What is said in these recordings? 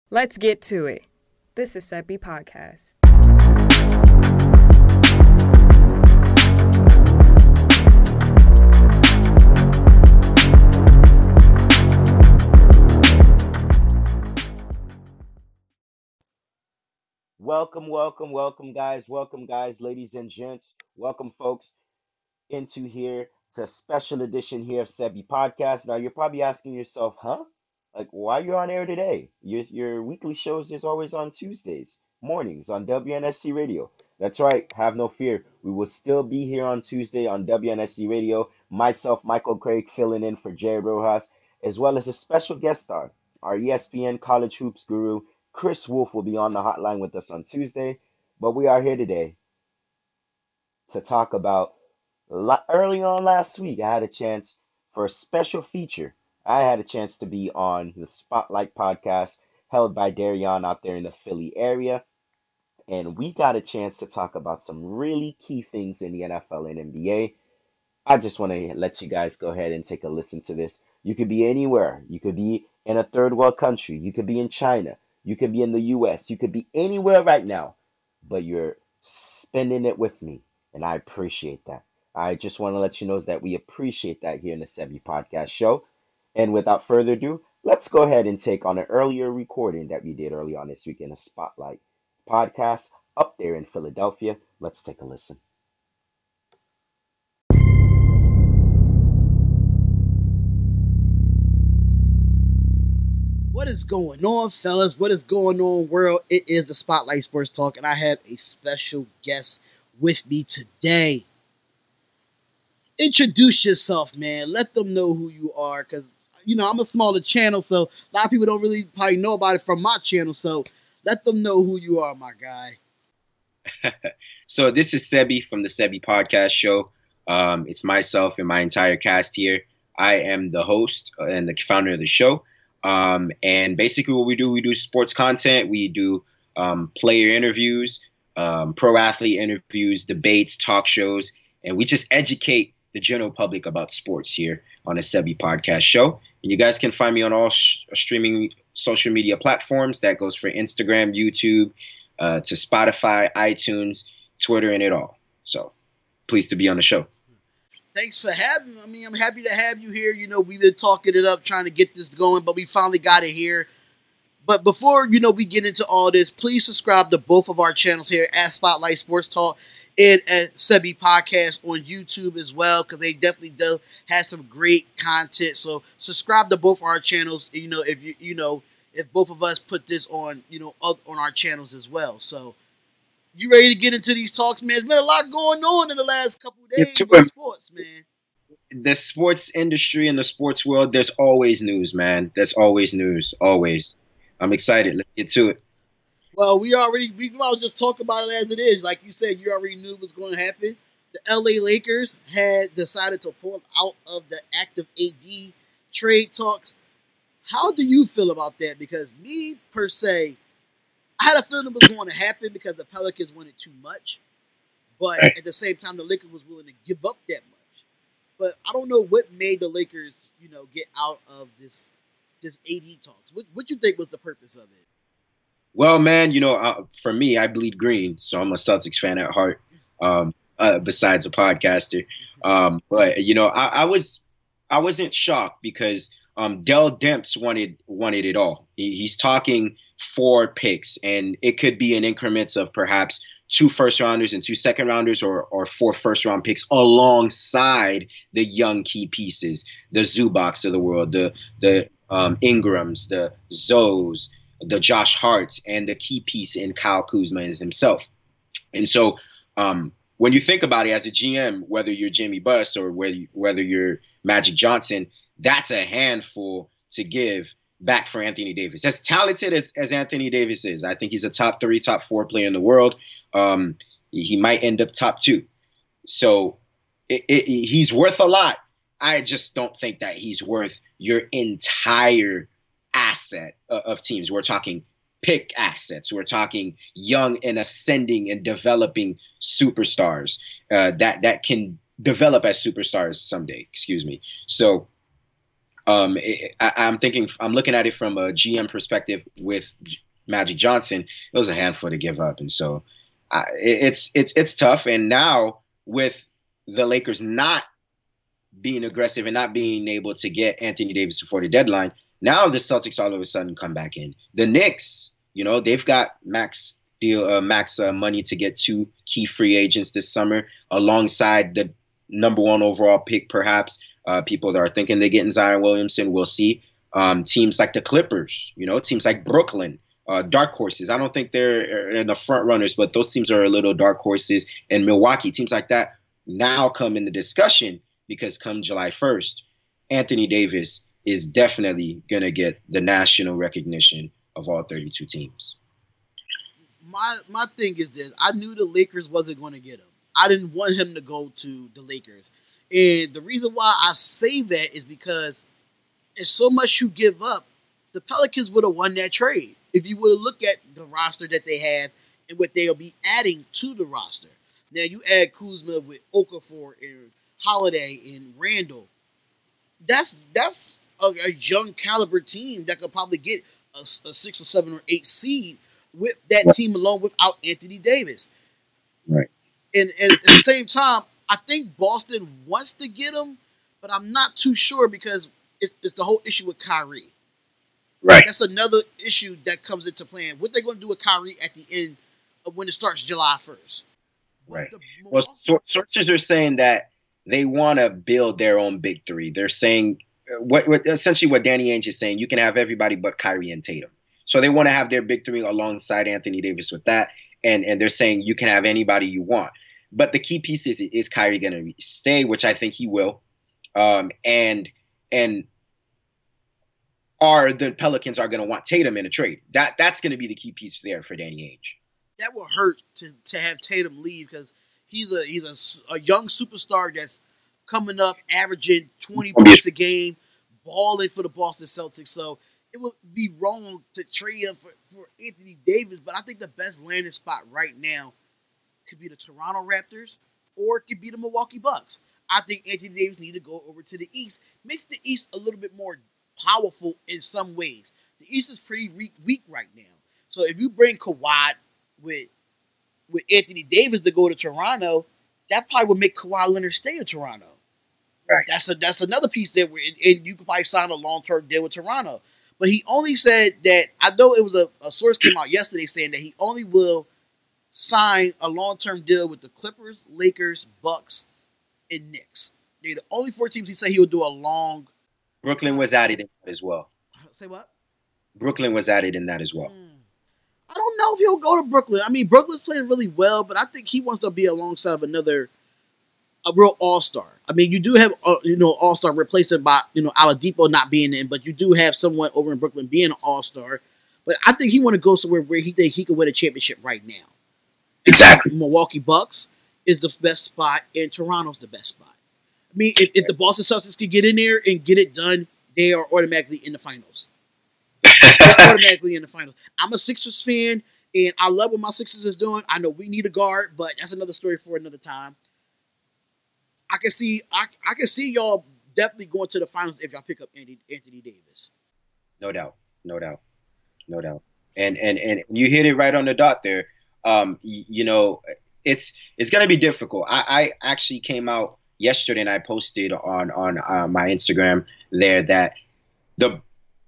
Let's get to it. This is Sebi Podcast. Welcome, guys. Welcome, guys, ladies and gents. Welcome, folks, into here. It's a special edition here of Sebi Podcast. Now, you're probably asking yourself, huh? Like, why you're on air today? Your weekly shows is always on Tuesdays mornings on WNSC Radio. That's right. Have no fear. We will still be here on Tuesday on WNSC Radio. Myself, Michael Craig, filling in for Jay Rojas, as well as a special guest star, our ESPN College Hoops guru, Chris Wolf, will be on the hotline with us on Tuesday. But we are here today to talk about early on last week. I had a chance for a special feature. I had a chance to be on the Spotlight podcast held by Darion out there in the Philly area. And we got a chance to talk about some really key things in the NFL and NBA. I just want to let you guys go ahead and take a listen to this. You could be anywhere. You could be in a third world country. You could be in China. You could be in the US. You could be anywhere right now, but you're spending it with me. And I appreciate that. I just want to let you know that we appreciate that here in the Sebi Podcast Show. And without further ado, let's go ahead and take on an earlier recording that we did early on this week in a Spotlight podcast up there in Philadelphia. Let's take a listen. What is going on, fellas? What is going on, world? It is the Spotlight Sports Talk, and I have a special guest with me today. Introduce yourself, man. Let them know who you are, because, I'm a smaller channel, so a lot of people don't really probably know about it from my channel, so let them know who you are, my guy. So this is Sebi from the Sebi Podcast Show. It's myself and my entire cast here. I am the host and the founder of the show. And basically what we do sports content. We do player interviews, pro athlete interviews, debates, talk shows, and we just educate the general public about sports here on the Sebi Podcast Show. And you guys can find me on all streaming social media platforms. That goes for Instagram, YouTube, to Spotify, iTunes, Twitter, and it all. So pleased to be on the show. Thanks for having me. I mean, I'm happy to have you here. We've been talking it up, trying to get this going, but we finally got it here. But before, we get into all this, please subscribe to both of our channels here at Spotlight Sports Talk and at Sebi Podcast on YouTube as well, because they definitely do have some great content. So subscribe to both our channels, if both of us put this on, on our channels as well. So you ready to get into these talks, man? There's been a lot going on in the last couple of days with sports, man. The sports industry and the sports world, there's always news, man. There's always news, always. I'm excited. Let's get to it. Well, we might just talk about it as it is. Like you said, you already knew what's going to happen. The LA Lakers had decided to pull out of the active AD trade talks. How do you feel about that? Because me, per se, I had a feeling it was going to happen because the Pelicans wanted too much. But at the same time, the Lakers was willing to give up that much. But I don't know what made the Lakers, get out of this AD talks. What you think was the purpose of it? Well, man, for me, I bleed green, so I'm a Celtics fan at heart. Besides a podcaster, but I wasn't shocked because Dell Demps wanted it all. He's talking 4 picks, and it could be in increments of perhaps 2 first-rounders and 2 second-rounders, or 4 first-round picks alongside the young key pieces, the Zubaks of the world, the Ingrams, the Zoes, the Josh Harts, and the key piece in Kyle Kuzma himself. And so when you think about it as a GM, whether you're Jimmy Buss or whether you're Magic Johnson, that's a handful to give back for Anthony Davis. As talented as Anthony Davis is, I think he's a top 3, top 4 player in the world. He might end up top 2. So he's worth a lot. I just don't think that he's worth your entire asset of teams. We're talking pick assets. We're talking young and ascending and developing superstars that can develop as superstars someday. Excuse me. So I'm looking at it from a GM perspective with Magic Johnson. It was a handful to give up, and so it's tough. And now with the Lakers not being aggressive and not being able to get Anthony Davis before the deadline, now the Celtics all of a sudden come back in. The Knicks, they've got max money to get 2 key free agents this summer alongside the number 1 overall pick, perhaps. People that are thinking they're getting Zion Williamson, we'll see. Teams like the Clippers, teams like Brooklyn, dark horses. I don't think they're in the front runners, but those teams are a little dark horses. And Milwaukee, teams like that now come in the discussion because come July 1st, Anthony Davis is definitely going to get the national recognition of all 32 teams. My thing is this. I knew the Lakers wasn't going to get him. I didn't want him to go to the Lakers. And the reason why I say that is because it's so much you give up, the Pelicans would have won that trade. If you would have looked at the roster that they have and what they'll be adding to the roster. Now, you add Kuzma with Okafor and Holiday and Randall. That's a young caliber team that could probably get a 6 or 7 or 8 seed with that team alone without Anthony Davis. Right. And at the same time, I think Boston wants to get him, but I'm not too sure because it's the whole issue with Kyrie. Right. That's another issue that comes into play. What they're going to do with Kyrie at the end of when it starts July 1st. Right. Well, sources are saying that they want to build their own big three. They're saying essentially what Danny Ainge is saying, you can have everybody but Kyrie and Tatum. So they want to have their big three alongside Anthony Davis with that. And they're saying you can have anybody you want. But the key piece is Kyrie going to stay, which I think he will. And are the Pelicans are going to want Tatum in a trade. That's going to be the key piece there for Danny Ainge. That will hurt to have Tatum leave because he's a young superstar that's coming up, averaging 20 points a game, balling for the Boston Celtics. So it would be wrong to trade him for Anthony Davis. But I think the best landing spot right now could be the Toronto Raptors or it could be the Milwaukee Bucks. I think Anthony Davis needs to go over to the East. Makes the East a little bit more powerful in some ways. The East is pretty weak right now. So if you bring Kawhi with Anthony Davis to go to Toronto, that probably would make Kawhi Leonard stay in Toronto. Right. That's another piece there, and you could probably sign a long-term deal with Toronto. But he only said that, I know it was a source came out yesterday saying that he only will sign a long-term deal with the Clippers, Lakers, Bucks, and Knicks. They're the only 4 teams he said he would do a long. Brooklyn was added in that as well. Say what? Brooklyn was added in that as well. I don't know if he'll go to Brooklyn. I mean, Brooklyn's playing really well, but I think he wants to be alongside of a real all-star. I mean, you do have all-star replaced by Oladipo not being in, but you do have someone over in Brooklyn being an all-star. But I think he want to go somewhere where he think he can win a championship right now. Exactly. Milwaukee Bucks is the best spot, and Toronto's the best spot. I mean, if the Boston Celtics could get in there and get it done, they are automatically in the finals. Automatically in the finals. I'm a Sixers fan, and I love what my Sixers is doing. I know we need a guard, but that's another story for another time. I can see y'all definitely going to the finals if y'all pick up Anthony Davis. No doubt. And you hit it right on the dot there. It's going to be difficult. I actually came out yesterday and I posted on my Instagram there that the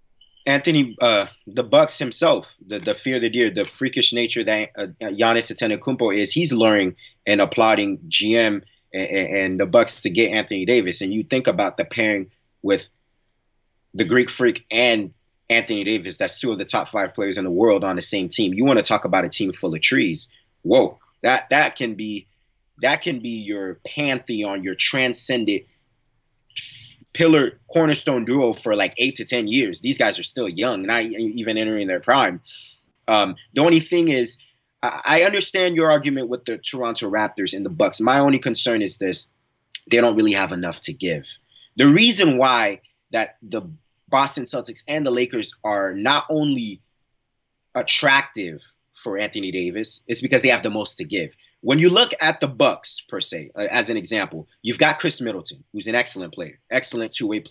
Bucks himself, the fear the deer, the freakish nature that Giannis Antetokounmpo is, he's luring and applauding GM and the Bucks to get Anthony Davis. And you think about the pairing with the Greek Freak and Anthony Davis, that's 2 of the top 5 players in the world on the same team. You want to talk about a team full of trees. Whoa, that can be your pantheon, your transcendent pillar cornerstone duo for like 8 to 10 years. These guys are still young, not even entering their prime. The only thing is, I understand your argument with the Toronto Raptors and the Bucks. My only concern is this: they don't really have enough to give. The reason why that the Boston Celtics and the Lakers are not only attractive for Anthony Davis is because they have the most to give. When you look at the Bucks per se, as an example, you've got Chris Middleton, who's an excellent player, excellent 2-way player,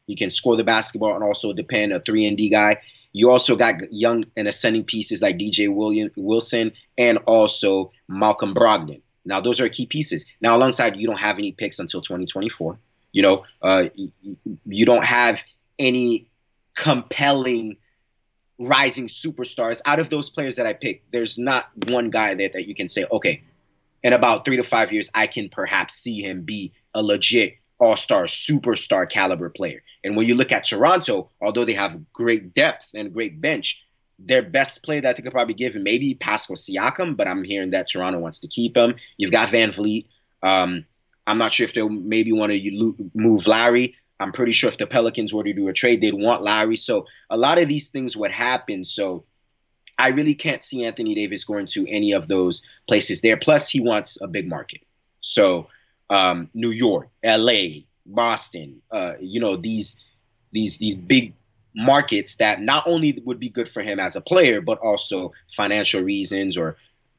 He can score the basketball and also depend a 3-and-D guy. You also got young and ascending pieces like DJ Wilson and also Malcolm Brogdon. Now, those are key pieces. Now, alongside, you don't have any picks until 2024. You know, you don't have any compelling rising superstars. Out of those players that I picked, there's not one guy that you can say, okay, in about 3 to 5 years, I can perhaps see him be a legit all-star, superstar caliber player. And when you look at Toronto, although they have great depth and great bench, their best player that they could probably give him maybe Pascal Siakam, but I'm hearing that Toronto wants to keep him. You've got Van Vliet. I'm not sure if they'll maybe want to move Larry. I'm pretty sure if the Pelicans were to do a trade, they'd want Larry. So a lot of these things would happen. So I really can't see Anthony Davis going to any of those places there. Plus, he wants a big market. So New York, LA, Boston, these big markets that not only would be good for him as a player, but also financial reasons or,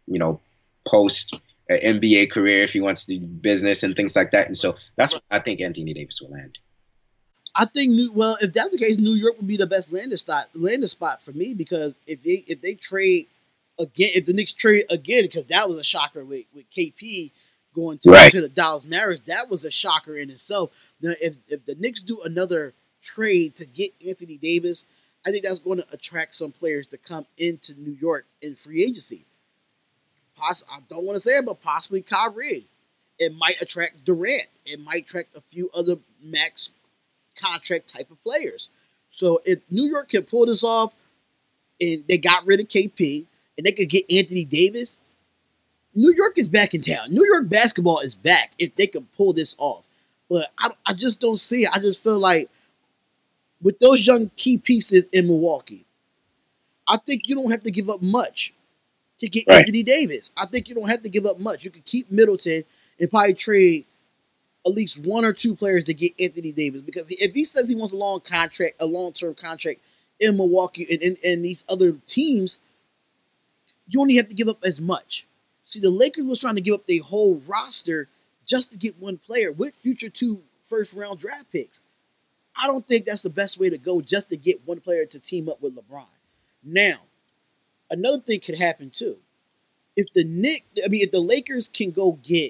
post NBA career if he wants to do business and things like that. And so that's what I think Anthony Davis will land. I think if that's the case, New York would be the best landing spot for me, because if they trade again, if the Knicks trade again, because that was a shocker with KP going to the Dallas Mavericks, that was a shocker in itself. Now, if the Knicks do another trade to get Anthony Davis, I think that's going to attract some players to come into New York in free agency. I don't want to say it, but possibly Kyrie. It might attract Durant. It might attract a few other max contract type of players. So if New York can pull this off, and they got rid of KP, and they could get Anthony Davis, New York is back in town. New York basketball is back if they can pull this off. But I just don't see it. I just feel like with those young key pieces in Milwaukee, I think you don't have to give up much to get Anthony Davis. I think you don't have to give up much. You can keep Middleton and probably trade at least 1 or 2 players to get Anthony Davis. Because if he says he wants a long-term contract in Milwaukee and these other teams, you only have to give up as much. See, the Lakers was trying to give up their whole roster just to get one player with future 2 first-round draft picks. I don't think that's the best way to go, just to get one player to team up with LeBron. Now, another thing could happen too. If the Lakers can go get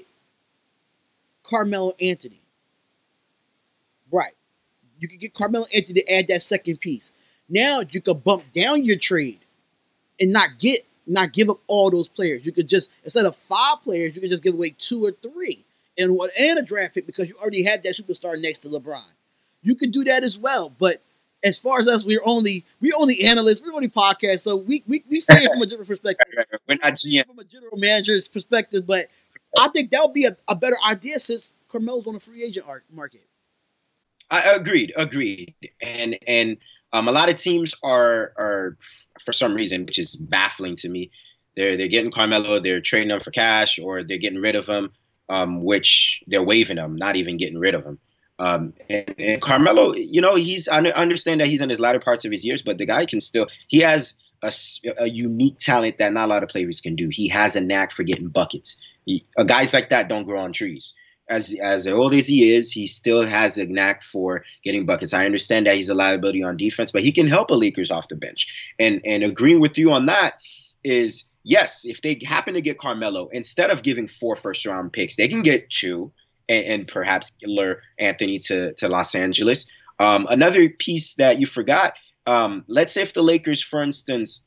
Carmelo Anthony, right? You can get Carmelo Anthony to add that second piece. Now you can bump down your trade and not give up all those players. You could just, instead of 5 players, you could just give away 2 or 3 and a draft pick, because you already have that superstar next to LeBron. You could do that as well. But as far as us, we're only analysts, we're only podcasts, so we see it from a different perspective. We're not GM. From a general manager's perspective, but I think that would be a better idea since Carmelo's on the free agent market. I agreed. And a lot of teams are for some reason, which is baffling to me, they're getting Carmelo, they're trading him for cash, or they're getting rid of him, which they're waiving him, not even getting rid of him. And Carmelo, I understand that he's in his latter parts of his years, but the guy he has a unique talent that not a lot of players can do. He has a knack for getting buckets. Guys like that don't grow on trees. As old as he is, he still has a knack for getting buckets. I understand that he's a liability on defense, but he can help a Lakers off the bench. And agreeing with you on that is, yes, if they happen to get Carmelo, instead of giving 4 first-round picks, they can get 2 and perhaps lure Anthony to Los Angeles. Another piece that you forgot, let's say if the Lakers, for instance,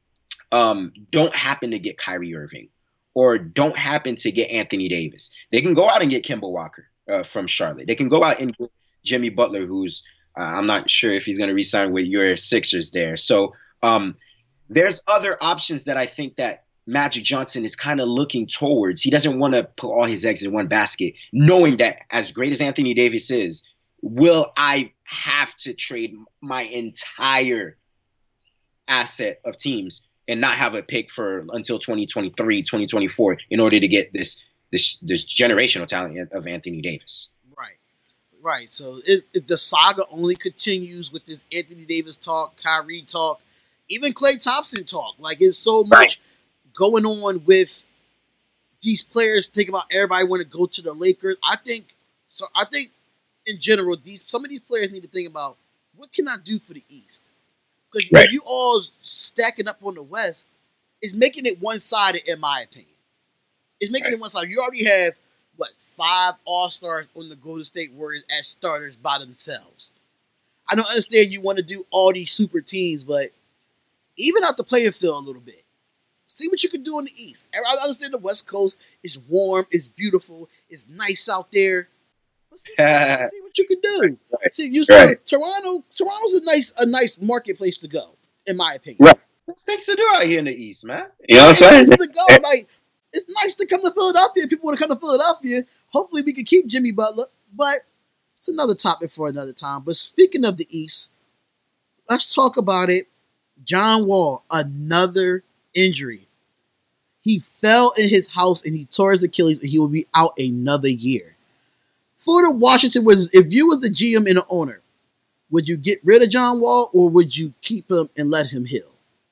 don't happen to get Kyrie Irving, or don't happen to get Anthony Davis, they can go out and get Kemba Walker from Charlotte. They can go out and get Jimmy Butler, who's I'm not sure if he's going to re-sign with your Sixers there. So there's other options that I think that Magic Johnson is kind of looking towards. He doesn't want to put all his eggs in one basket, knowing that as great as Anthony Davis is, will I have to trade my entire asset of teams and not have a pick for until 2023, 2024 in order to get this generational talent of Anthony Davis? Right. So the saga only continues with this Anthony Davis talk, Kyrie talk, even Klay Thompson talk. Like, it's so much going on with these players. Think about everybody want to go to the Lakers. I think in general, some of these players need to think about what can I do for the East? Because Right. if you all stacking up on the West, it's making it one-sided, in my opinion. It's making it one-sided. You already have, 5 All-Stars on the Golden State Warriors as starters by themselves. I don't understand you want to do all these super teams, but even out the playing field a little bit. See what you can do on the East. I understand the West Coast is warm, it's beautiful, it's nice out there. But see what you can do. Right. See, you said Toronto's a nice marketplace to go, in my opinion. Right. There's things to do out here in the East, man. You know what I'm saying? To go. Like, it's nice to come to Philadelphia. People want to come to Philadelphia. Hopefully we can keep Jimmy Butler. But it's another topic for another time. But speaking of the East, let's talk about it. John Wall, another injury. He fell in his house and he tore his Achilles and he will be out another year. For the Washington Wizards, if you was the GM and the owner, would you get rid of John Wall or would you keep him and let him heal?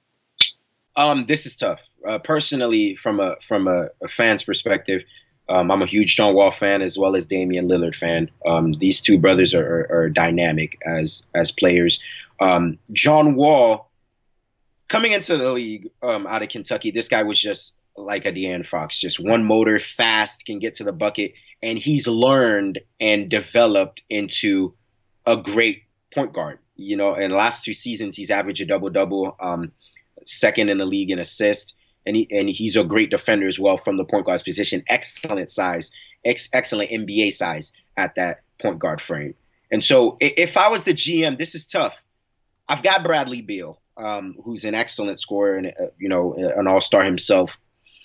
This is tough. Personally, from a fan's perspective, I'm a huge John Wall fan as well as Damian Lillard fan. These two brothers are dynamic as players. John Wall, coming into the league out of Kentucky, this guy was just like a De'Aaron Fox, just one motor, fast, can get to the bucket, and he's learned and developed into a great point guard. You know, in the last 2 seasons, he's averaged a double-double, second in the league in assists. And he's a great defender as well from the point guard's position. Excellent size, excellent NBA size at that point guard frame. And so if I was the GM, this is tough. I've got Bradley Beal, who's an excellent scorer and an all-star himself.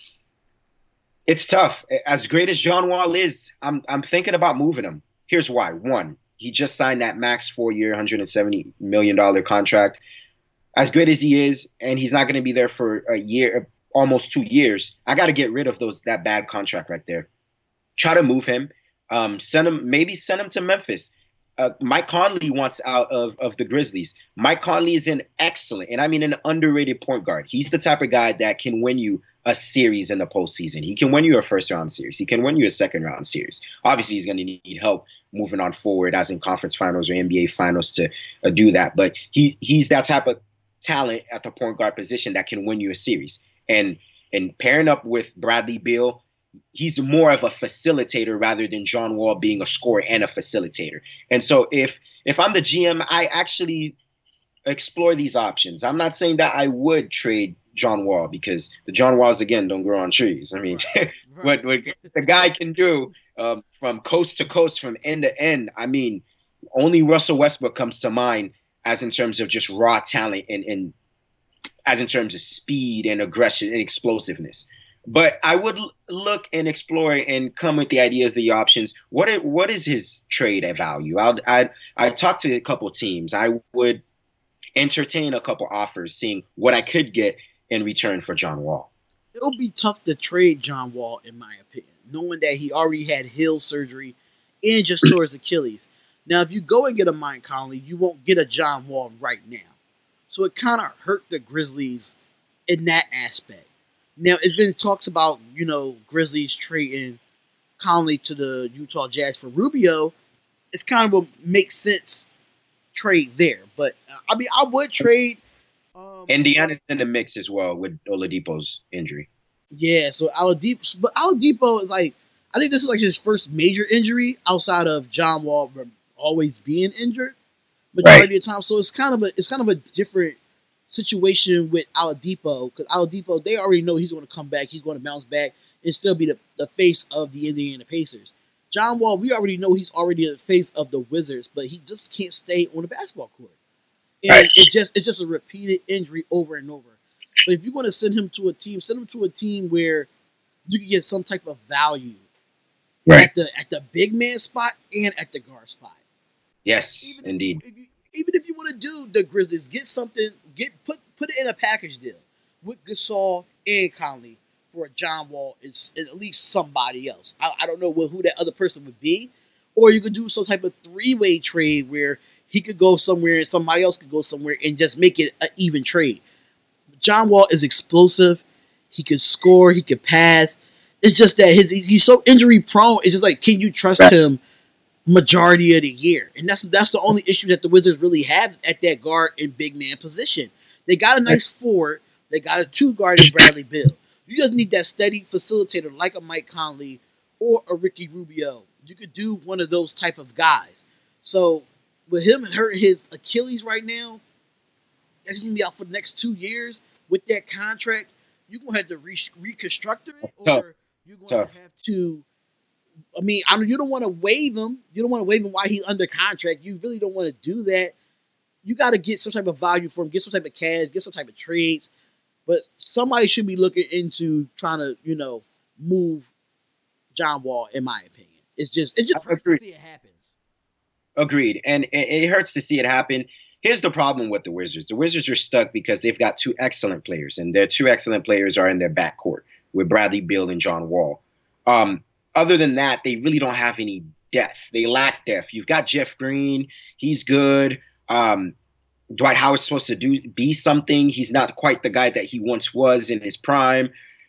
It's tough. As great as John Wall is, I'm thinking about moving him. Here's why. One, he just signed that max 4-year, $170 million contract. As great as he is, and he's not going to be there for a year, almost 2 years, I got to get rid of that bad contract right there. Try to move him. Send him to Memphis. Mike Conley wants out of the Grizzlies. Mike Conley is an underrated point guard. He's the type of guy that can win you a series in the postseason. He can win you a first-round series. He can win you a second-round series. Obviously, he's going to need help moving on forward, as in conference finals or NBA finals, to do that. But he's that type of talent at the point guard position that can win you a series. And pairing up with Bradley Beal, he's more of a facilitator rather than John Wall being a scorer and a facilitator. And so if I'm the GM, I actually explore these options. I'm not saying that I would trade John Wall, because the John Walls, again, don't grow on trees. I mean, what the guy can do from coast to coast, from end to end, I mean, only Russell Westbrook comes to mind as in terms of just raw talent and as in terms of speed and aggression and explosiveness. But I would look and explore and come with the ideas, the options. What is his trade at value? I talked to a couple teams. I would entertain a couple offers, seeing what I could get in return for John Wall. It'll be tough to trade John Wall, in my opinion, knowing that he already had heel surgery and just tore his Achilles. Now, if you go and get a Mike Conley, you won't get a John Wall right now. So it kind of hurt the Grizzlies in that aspect. Now, it's been talks about, Grizzlies trading Conley to the Utah Jazz for Rubio. It's kind of a make sense trade there. But, I would trade. Indiana's in the mix as well with Oladipo's injury. Yeah, so Oladipo is like, I think this is like his first major injury outside of John Wall always being injured majority of the time. So it's kind of a different situation with Oladipo, because Oladipo, they already know he's going to come back, he's going to bounce back and still be the face of the Indiana Pacers. John Wall, we already know he's already the face of the Wizards, but he just can't stay on the basketball court. And it's just a repeated injury over and over. But if you're going to send him to a team where you can get some type of value at the big man spot and at the guard spot. Yes, indeed. Even if you want to do the Grizzlies, get something, put it in a package deal with Gasol and Conley for John Wall and at least somebody else. I don't know who that other person would be. Or you could do some type of 3-way trade where he could go somewhere and somebody else could go somewhere and just make it an even trade. John Wall is explosive. He can score. He can pass. It's just that he's so injury prone. It's just like, can you trust him majority of the year. And that's the only issue that the Wizards really have at that guard and big man position. They got a nice forward. They got a two guard in Bradley Beal. You just need that steady facilitator like a Mike Conley or a Ricky Rubio. You could do one of those type of guys. So with him hurting his Achilles right now, he's going to be out for the next 2 years with that contract. You're going to have to reconstruct it, or you're going to have to. I mean, you don't want to waive him. You don't want to waive him while he's under contract. You really don't want to do that. You got to get some type of value for him, get some type of cash, get some type of trades. But somebody should be looking into trying to, move John Wall, in my opinion. It just hurts to see it happen. Agreed. And it hurts to see it happen. Here's the problem with the Wizards. The Wizards are stuck because they've got two excellent players, and their two excellent players are in their backcourt with Bradley Beal and John Wall. Other than that, they really don't have any depth. They lack depth. You've got Jeff Green. He's good. Dwight Howard's supposed to be something. He's not quite the guy that he once was in his prime.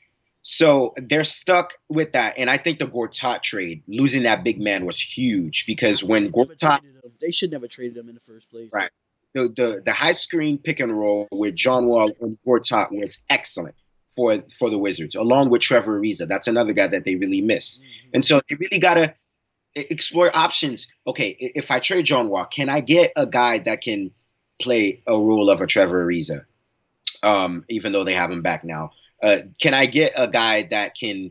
So they're stuck with that. And I think the Gortat trade, losing that big man, was huge because when Gortat... They should never traded him in the first place. Right. The high screen pick and roll with John Wall and Gortat was excellent for the Wizards, along with Trevor Ariza. That's another guy that they really miss. Mm-hmm. And so they really got to explore options. Okay, if I trade John Wall, can I get a guy that can play a role of a Trevor Ariza, even though they have him back now? Can I get a guy that can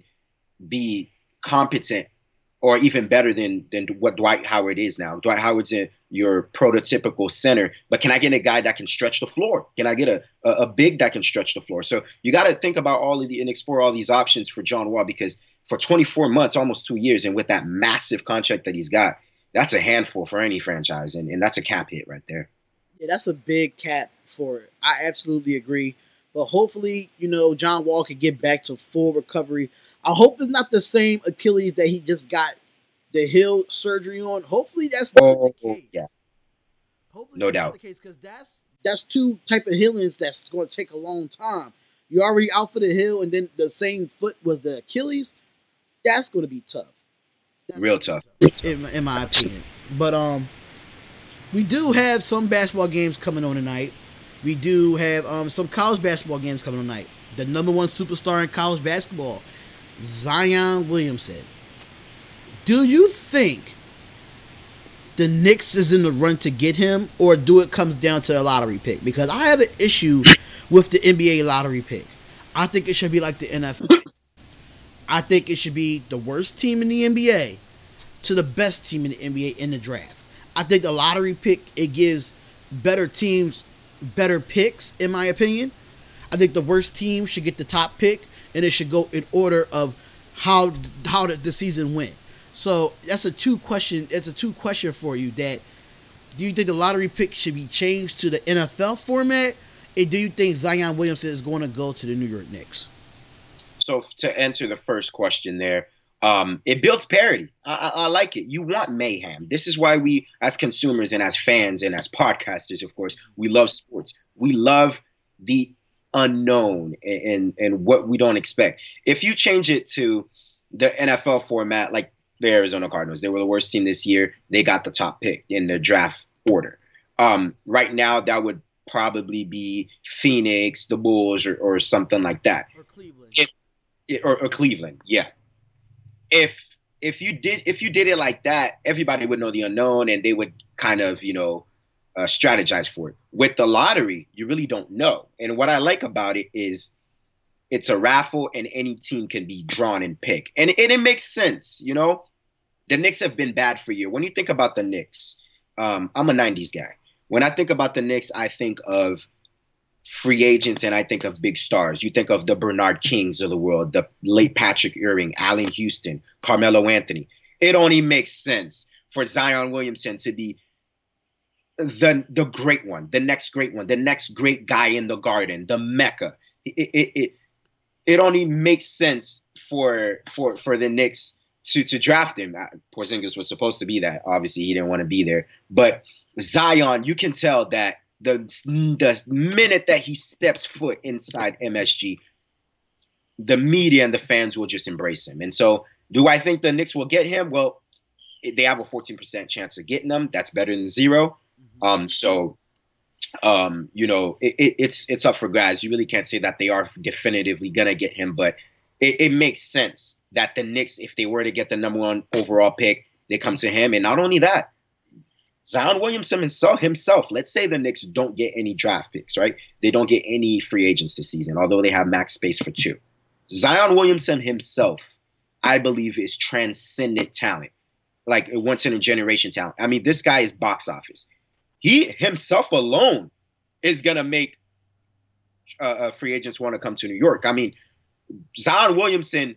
be competent or even better than what Dwight Howard is now? Dwight Howard's your prototypical center, but can I get a guy that can stretch the floor? Can I get a big that can stretch the floor? So you got to think about and explore all these options for John Wall, because for 24 months, almost 2 years, and with that massive contract that he's got, that's a handful for any franchise, and that's a cap hit right there. Yeah, that's a big cap for it. I absolutely agree. But hopefully, John Wall can get back to full recovery. I hope it's not the same Achilles that he just got the heel surgery on. Hopefully that's not the case. Yeah. Hopefully no that's doubt. not the case, because that's two type of healings that's going to take a long time. You're already out for the heel, and then the same foot was the Achilles. That's going to be tough. Real tough. In my opinion. But we do have some basketball games coming on tonight. We do have some college basketball games coming on tonight. The number one superstar in college basketball, Zion Williamson. Do you think the Knicks is in the run to get him, or do it comes down to the lottery pick? Because I have an issue with the NBA lottery pick. I think it should be like the NFL. I think it should be the worst team in the NBA to the best team in the NBA in the draft. I think the lottery pick, it gives better teams better picks, in my opinion. I think the worst team should get the top pick, and it should go in order of how the season went. So that's a two question for you. That, do you think the lottery pick should be changed to the NFL format, and do you think Zion Williamson is going to go to the New York Knicks? So to answer the first question there, it builds parity. I like it. You want mayhem. This is why we, as consumers and as fans and as podcasters, of course, we love sports. We love the unknown and what we don't expect. If you change it to the NFL format, like the Arizona Cardinals, they were the worst team this year. They got the top pick in the draft order. Right now, that would probably be Phoenix, the Bulls, or something like that. Or Cleveland. Or Cleveland, yeah. If you did it like that, everybody would know the unknown, and they would kind of strategize for it. With the lottery, you really don't know. And what I like about it is it's a raffle, and any team can be drawn and picked, and it makes sense. The Knicks have been bad for you. When you think about the Knicks, I'm a '90s guy. When I think about the Knicks, I think of free agents, and I think of big stars. You think of the Bernard Kings of the world, the late Patrick Ewing, Allen Houston, Carmelo Anthony. It only makes sense for Zion Williamson to be the great one, the next great one, the next great guy in the Garden, the Mecca. It only makes sense for the Knicks to draft him. Porzingis was supposed to be that. Obviously, he didn't want to be there. But Zion, you can tell that the minute that he steps foot inside MSG, the media and the fans will just embrace him. And so, do I think the Knicks will get him? Well, they have a 14% chance of getting them. That's better than 0. So it's up for grabs. You really can't say that they are definitively gonna get him, but it makes sense that the Knicks, if they were to get the number 1 overall pick, they come to him. And not only that, Zion Williamson himself, let's say the Knicks don't get any draft picks, right? They don't get any free agents this season, although they have max space for 2. Zion Williamson himself, I believe, is transcendent talent, like a once-in-a-generation talent. I mean, this guy is box office. He himself alone is going to make free agents want to come to New York. I mean, Zion Williamson,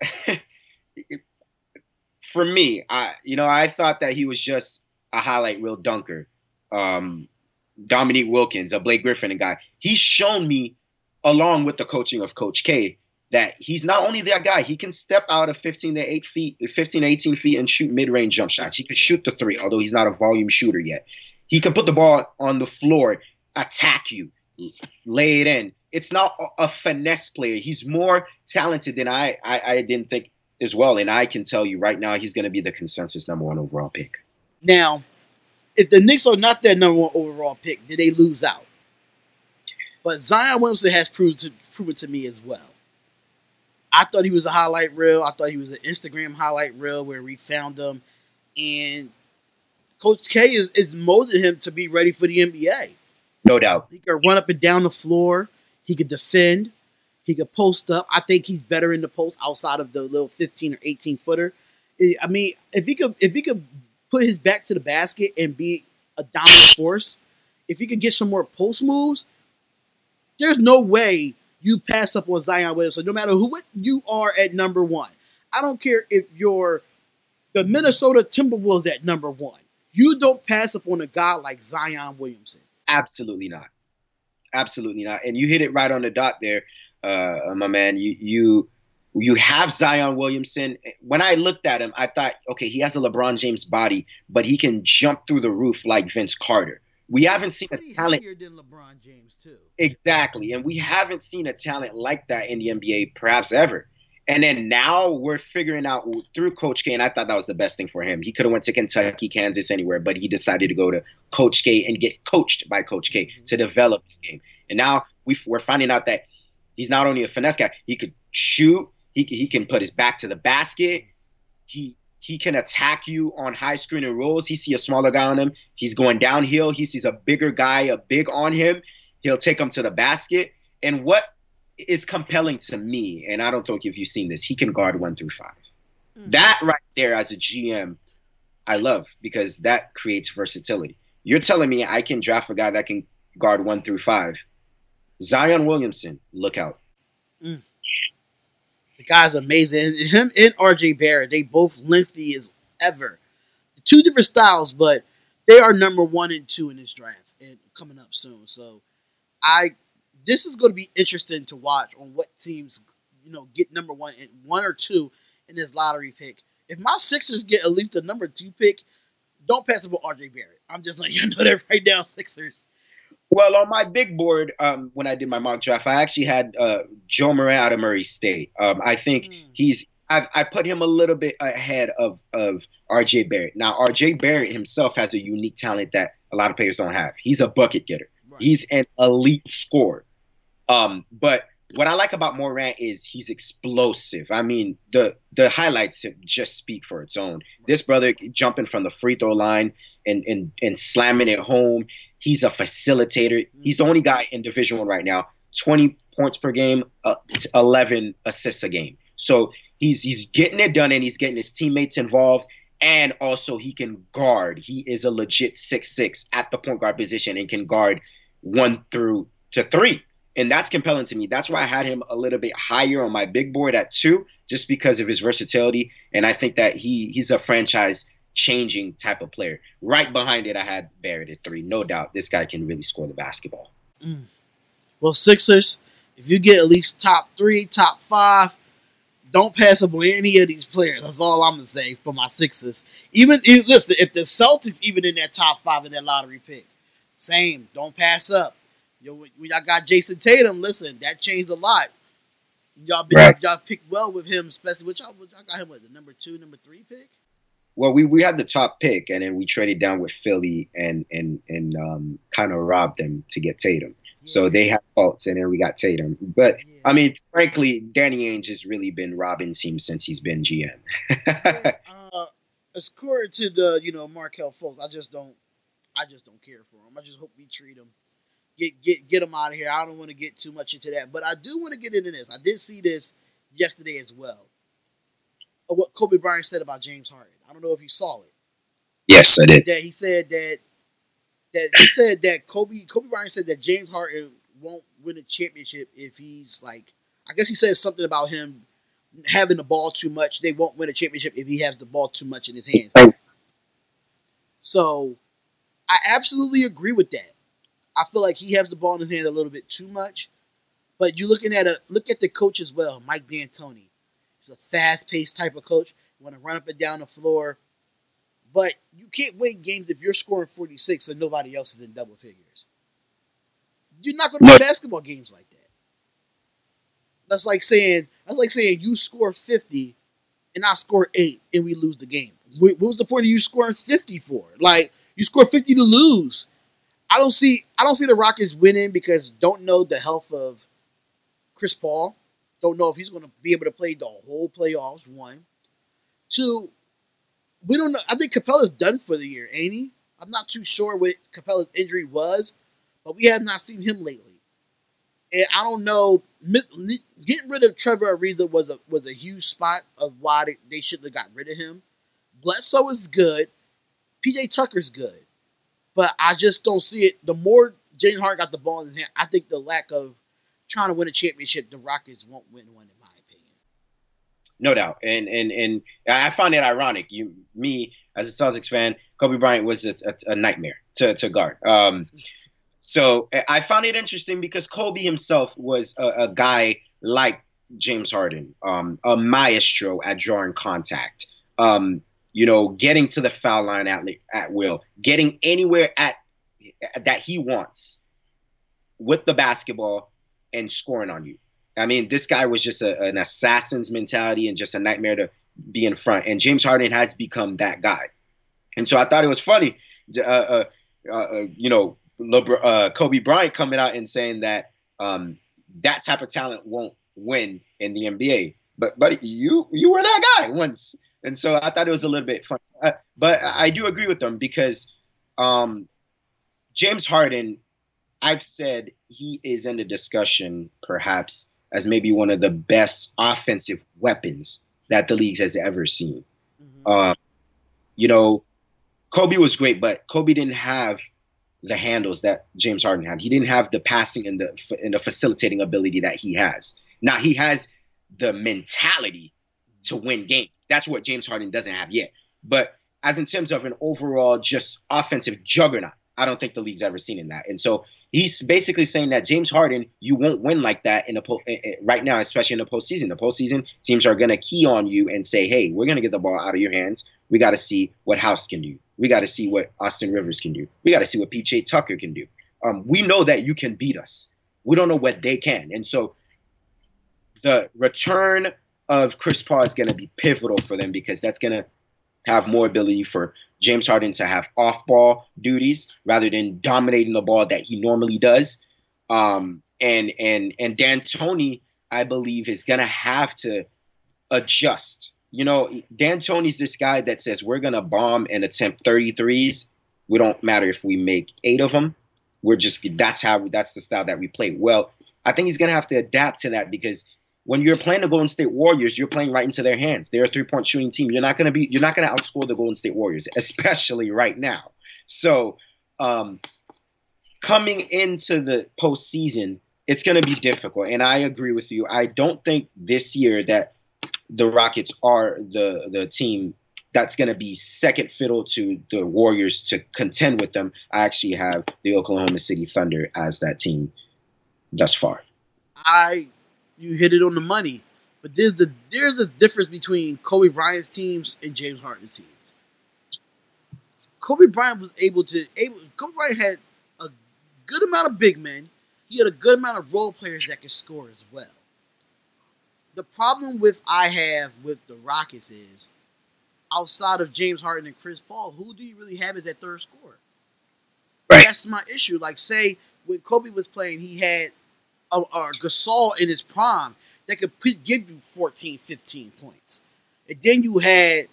for me, I thought that he was just a highlight reel dunker. Dominique Wilkins, a Blake Griffin guy. He's shown me, along with the coaching of Coach K, that he's not only that guy, he can step out of 15 to 18 feet and shoot mid-range jump shots. He can shoot the 3, although he's not a volume shooter yet. He can put the ball on the floor, attack you, lay it in. It's not a finesse player. He's more talented than I didn't think as well. And I can tell you right now, he's going to be the consensus number 1 overall pick. Now, if the Knicks are not that number 1 overall pick, did they lose out? But Zion Williamson has proven to me as well. I thought he was a highlight reel. I thought he was an Instagram highlight reel where we found him. And Coach K is molding him to be ready for the NBA. No doubt. He could run up and down the floor. He could defend. He could post up. I think he's better in the post outside of the little 15 or 18 footer. I mean, if he could put his back to the basket and be a dominant force, if he could get some more post moves, there's no way you pass up on Zion Williamson, no matter what you are at number 1. I don't care if you're the Minnesota Timberwolves at number 1. You don't pass up on a guy like Zion Williamson. Absolutely not. Absolutely not. And you hit it right on the dot there, my man. You have Zion Williamson. When I looked at him, I thought, okay, he has a LeBron James body, but he can jump through the roof like Vince Carter. We haven't seen a talent than LeBron James too. Exactly, and we haven't seen a talent like that in the NBA perhaps ever. And then now we're figuring out through Coach K, and I thought that was the best thing for him. He could have went to Kentucky, Kansas, anywhere, but he decided to go to Coach K and get coached by Coach K to develop his game. And now we're finding out that he's not only a finesse guy, he could shoot, he can put his back to the basket, he can attack you on high screen and rolls. He sees a smaller guy on him. He's going downhill. He sees a bigger guy, a big on him. He'll take him to the basket. And what is compelling to me, and I don't know if you've seen this, he can guard 1 through 5. That right there as a GM, I love, because that creates versatility. You're telling me I can draft a guy that can guard 1 through 5. Zion Williamson, look out. The guy's amazing. Him and RJ Barrett, they both lengthy as ever. 2 different styles, but they are number 1 and 2 in this draft and coming up soon. So this is going to be interesting to watch on what teams, get number 1 or 2 in this lottery pick. If my Sixers get at least the number 2 pick, don't pass up on RJ Barrett. I'm just letting you know that right now, Sixers. Well, on my big board, when I did my mock draft, I actually had Joe Morant out of Murray State. I think I put him a little bit ahead of RJ Barrett. Now, RJ Barrett himself has a unique talent that a lot of players don't have. He's a bucket getter. Right. He's an elite scorer. But what I like about Morant is he's explosive. I mean, the highlights just speak for its own. This brother jumping from the free throw line and slamming it home. He's a facilitator. He's the only guy in Division I right now, 20 points per game, 11 assists a game. So he's getting it done, and he's getting his teammates involved, and also he can guard. He is a legit 6'6" at the point guard position and can guard 1 through 3. And that's compelling to me. That's why I had him a little bit higher on my big board at 2, just because of his versatility. And I think that he's a franchise-changing type of player. Right behind it, I had Barrett at 3. No doubt, this guy can really score the basketball. Well, Sixers, if you get at least top 3, top 5, don't pass up on any of these players. That's all I'm going to say for my Sixers. Listen, if the Celtics even in that top 5 in that lottery pick, same. Don't pass up. When y'all got Jason Tatum, listen, that changed a lot. Y'all picked well with him, especially which y'all got him with the number 2, number 3 pick. Well, we had the top pick, and then we traded down with Philly and kind of robbed them to get Tatum. So Yeah, they had faults, and then we got Tatum. But I yeah, mean, frankly, Danny Ainge has really been robbing teams since he's been yeah. GM. According to the Markel Fultz, I just don't care for him. I just hope we treat him. Get him out of here. I don't want to get too much into that, but I do want to get into this. I did see this yesterday as well. What Kobe Bryant said about James Harden. I don't know if you saw it. Yes, I did. That he said that Kobe Bryant said that James Harden won't win a championship if he's like, I guess he said something about him having the ball too much. They won't win a championship if he has the ball too much in his hands. So I absolutely agree with that. I feel like he has the ball in his hand a little bit too much. But you look at the coach as well, Mike D'Antoni. He's a fast-paced type of coach. You want to run up and down the floor. But you can't win games if you're scoring 46 and nobody else is in double figures. You're not going to win basketball games like that. That's like saying you score 50 and I score 8 and we lose the game. What was the point of you scoring 50 for? Like, you score 50 to lose. I don't see the Rockets winning because don't know the health of Chris Paul. Don't know if he's going to be able to play the whole playoffs. 1, 2. We don't know. I think Capella's done for the year, ain't he? I'm not too sure what Capella's injury was, but we have not seen him lately. And I don't know. Getting rid of Trevor Ariza was a huge spot of why they shouldn't have got rid of him. Bledsoe is good. PJ Tucker's good. But I just don't see it. The more James Harden got the ball in his hand, I think the lack of trying to win a championship, the Rockets won't win one, in my opinion. No doubt, and I find it ironic. Me as a Celtics fan, Kobe Bryant was a nightmare to guard. So I found it interesting because Kobe himself was a guy like James Harden, a maestro at drawing contact. Getting to the foul line at will, getting anywhere that he wants with the basketball and scoring on you. I mean, this guy was just an assassin's mentality and just a nightmare to be in front. And James Harden has become that guy. And so I thought it was funny, Kobe Bryant coming out and saying that that type of talent won't win in the NBA. But you were that guy once. And so I thought it was a little bit fun. But I do agree with them because James Harden, I've said he is in the discussion perhaps as maybe one of the best offensive weapons that the league has ever seen. Mm-hmm. Kobe was great, but Kobe didn't have the handles that James Harden had. He didn't have the passing and the facilitating ability that he has. Now he has the mentality to win games. That's what James Harden doesn't have yet. But as in terms of an overall just offensive juggernaut, I don't think the league's ever seen in that. And so he's basically saying that James Harden, you won't win like that right now, especially in the postseason. The postseason, teams are going to key on you and say, hey, we're going to get the ball out of your hands. We got to see what House can do. We got to see what Austin Rivers can do. We got to see what PJ Tucker can do. We know that you can beat us. We don't know what they can. And so the return of Chris Paul is going to be pivotal for them because that's going to have more ability for James Harden to have off-ball duties rather than dominating the ball that he normally does. And D'Antoni, I believe, is going to have to adjust. D'Antoni's this guy that says we're going to bomb and attempt 33s. We don't matter if we make 8 of them. That's the style that we play. Well, I think he's going to have to adapt to that because when you're playing the Golden State Warriors, you're playing right into their hands. They're a 3-point shooting team. You're not going to outscore the Golden State Warriors, especially right now. So, coming into the postseason, it's going to be difficult. And I agree with you. I don't think this year that the Rockets are the team that's going to be second fiddle to the Warriors to contend with them. I actually have the Oklahoma City Thunder as that team thus far. You hit it on the money. But there's the difference between Kobe Bryant's teams and James Harden's teams. Kobe Bryant had a good amount of big men. He had a good amount of role players that could score as well. The problem I have with the Rockets is outside of James Harden and Chris Paul, who do you really have as that third scorer? Right. That's my issue. Like, say when Kobe was playing, he had a Gasol in his prime that could give you 14, 15 points. And then you had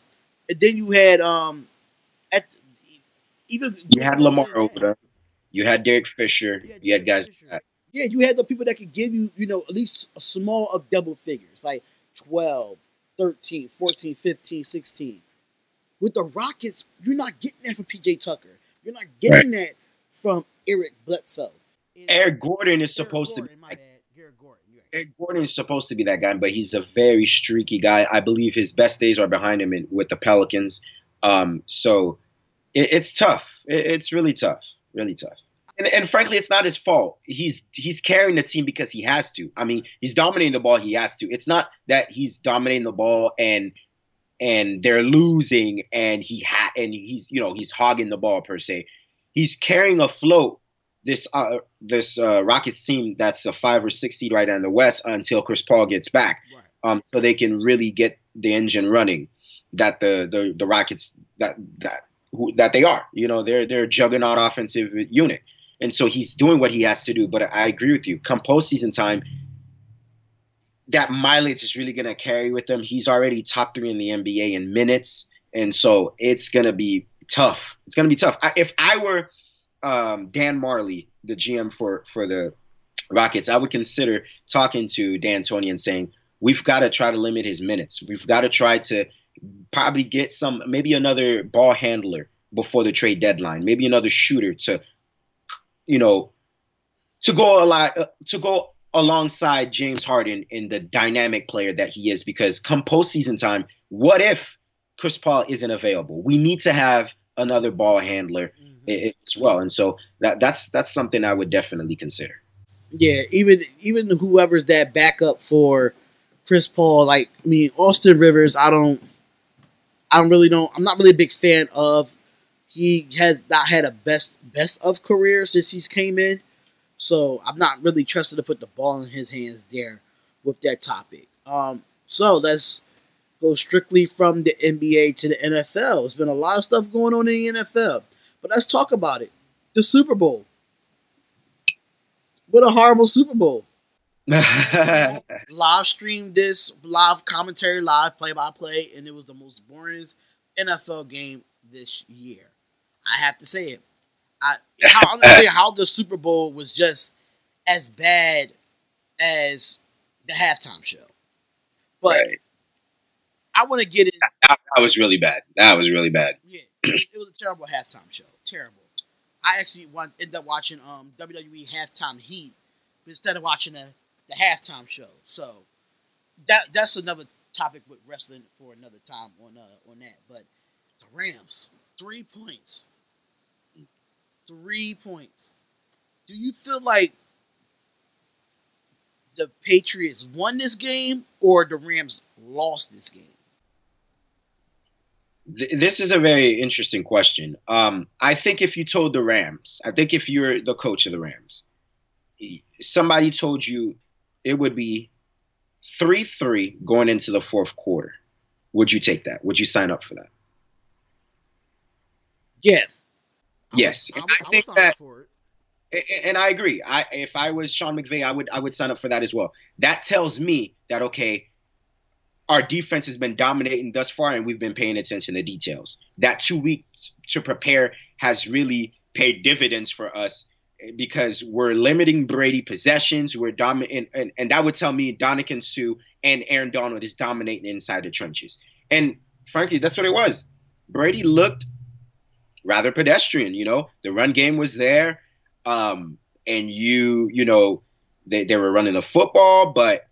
at even You had Lamar Odom. You had Derek Fisher. You had guys like that. Yeah, you had the people that could give you, at least a small of double figures, like 12, 13, 14, 15, 16. With the Rockets, you're not getting that from PJ Tucker. You're not getting that from Eric Bledsoe. Eric Gordon is supposed to be. Eric Gordon is supposed to be that guy, but he's a very streaky guy. I believe his best days are behind him with the Pelicans. So it's tough. It's really tough. Really tough. And frankly, it's not his fault. He's carrying the team because he has to. I mean, he's dominating the ball. He has to. It's not that he's dominating the ball and they're losing and he's hogging the ball per se. He's carrying afloat this Rockets team that's a 5 or 6 seed right now in the West until Chris Paul gets back, right. So they can really get the engine running. That the Rockets that they are, they're a juggernaut offensive unit, and so he's doing what he has to do. But I agree with you. Come postseason time, that mileage is really gonna carry with him. He's already top 3 in the NBA in minutes, and so it's gonna be tough. It's gonna be tough. If I were Dan Marley, the GM for the Rockets, I would consider talking to D'Antoni and saying, we've got to try to limit his minutes. We've got to try to probably get maybe another ball handler before the trade deadline, maybe another shooter to go alongside James Harden in the dynamic player that he is, because come postseason time, what if Chris Paul isn't available? We need to have another ball handler as well, and so that's something I would definitely consider. Yeah, even whoever's that backup for Chris Paul, Austin Rivers, I'm not really a big fan of. He has not had a best of career since he's came in, so I'm not really trusted to put the ball in his hands there with that topic. So let's go strictly from the NBA to the NFL. There's been a lot of stuff going on in the NFL. But let's talk about it. The Super Bowl. What a horrible Super Bowl. Live streamed this, live commentary, live play-by-play, and it was the most boringest NFL game this year. I have to say it. I understand how the Super Bowl was just as bad as the halftime show. But right. I want to get in. That was really bad. That was really bad. Yeah, it was a terrible halftime show. Terrible. I actually ended up watching WWE Halftime Heat instead of watching the halftime show. So that's another topic with wrestling for another time on that. But the Rams, 3 points. 3 points. Do you feel like the Patriots won this game or the Rams lost this game? This is a very interesting question. I think if you told the Rams, I think if you're the coach of the Rams, somebody told you it would be 3-3 going into the fourth quarter, would you take that? Would you sign up for that? Yeah. Yes. I think that, and I agree. If I was Sean McVay, I would sign up for that as well. That tells me that, okay, our defense has been dominating thus far, and we've been paying attention to details. That 2 weeks to prepare has really paid dividends for us because we're limiting Brady possessions. We're dominating, and that would tell me Ndamukong Suh and Aaron Donald is dominating inside the trenches. And frankly, that's what it was. Brady looked rather pedestrian. The run game was there, and they were running the football, but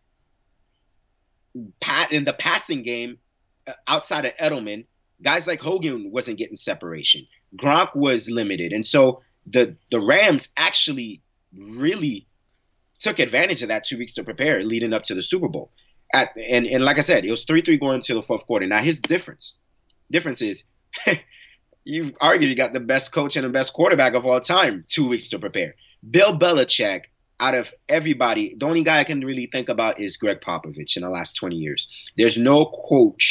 in the passing game, outside of Edelman, guys like Hogan wasn't getting separation. Gronk was limited. And so the Rams actually really took advantage of that 2 weeks to prepare leading up to the Super Bowl. And like I said, it was 3-3 going into the fourth quarter. Now, here's the difference. Difference is you arguably got the best coach and the best quarterback of all time 2 weeks to prepare. Bill Belichick, out of everybody, the only guy I can really think about is Greg Popovich in the last 20 years. There's no coach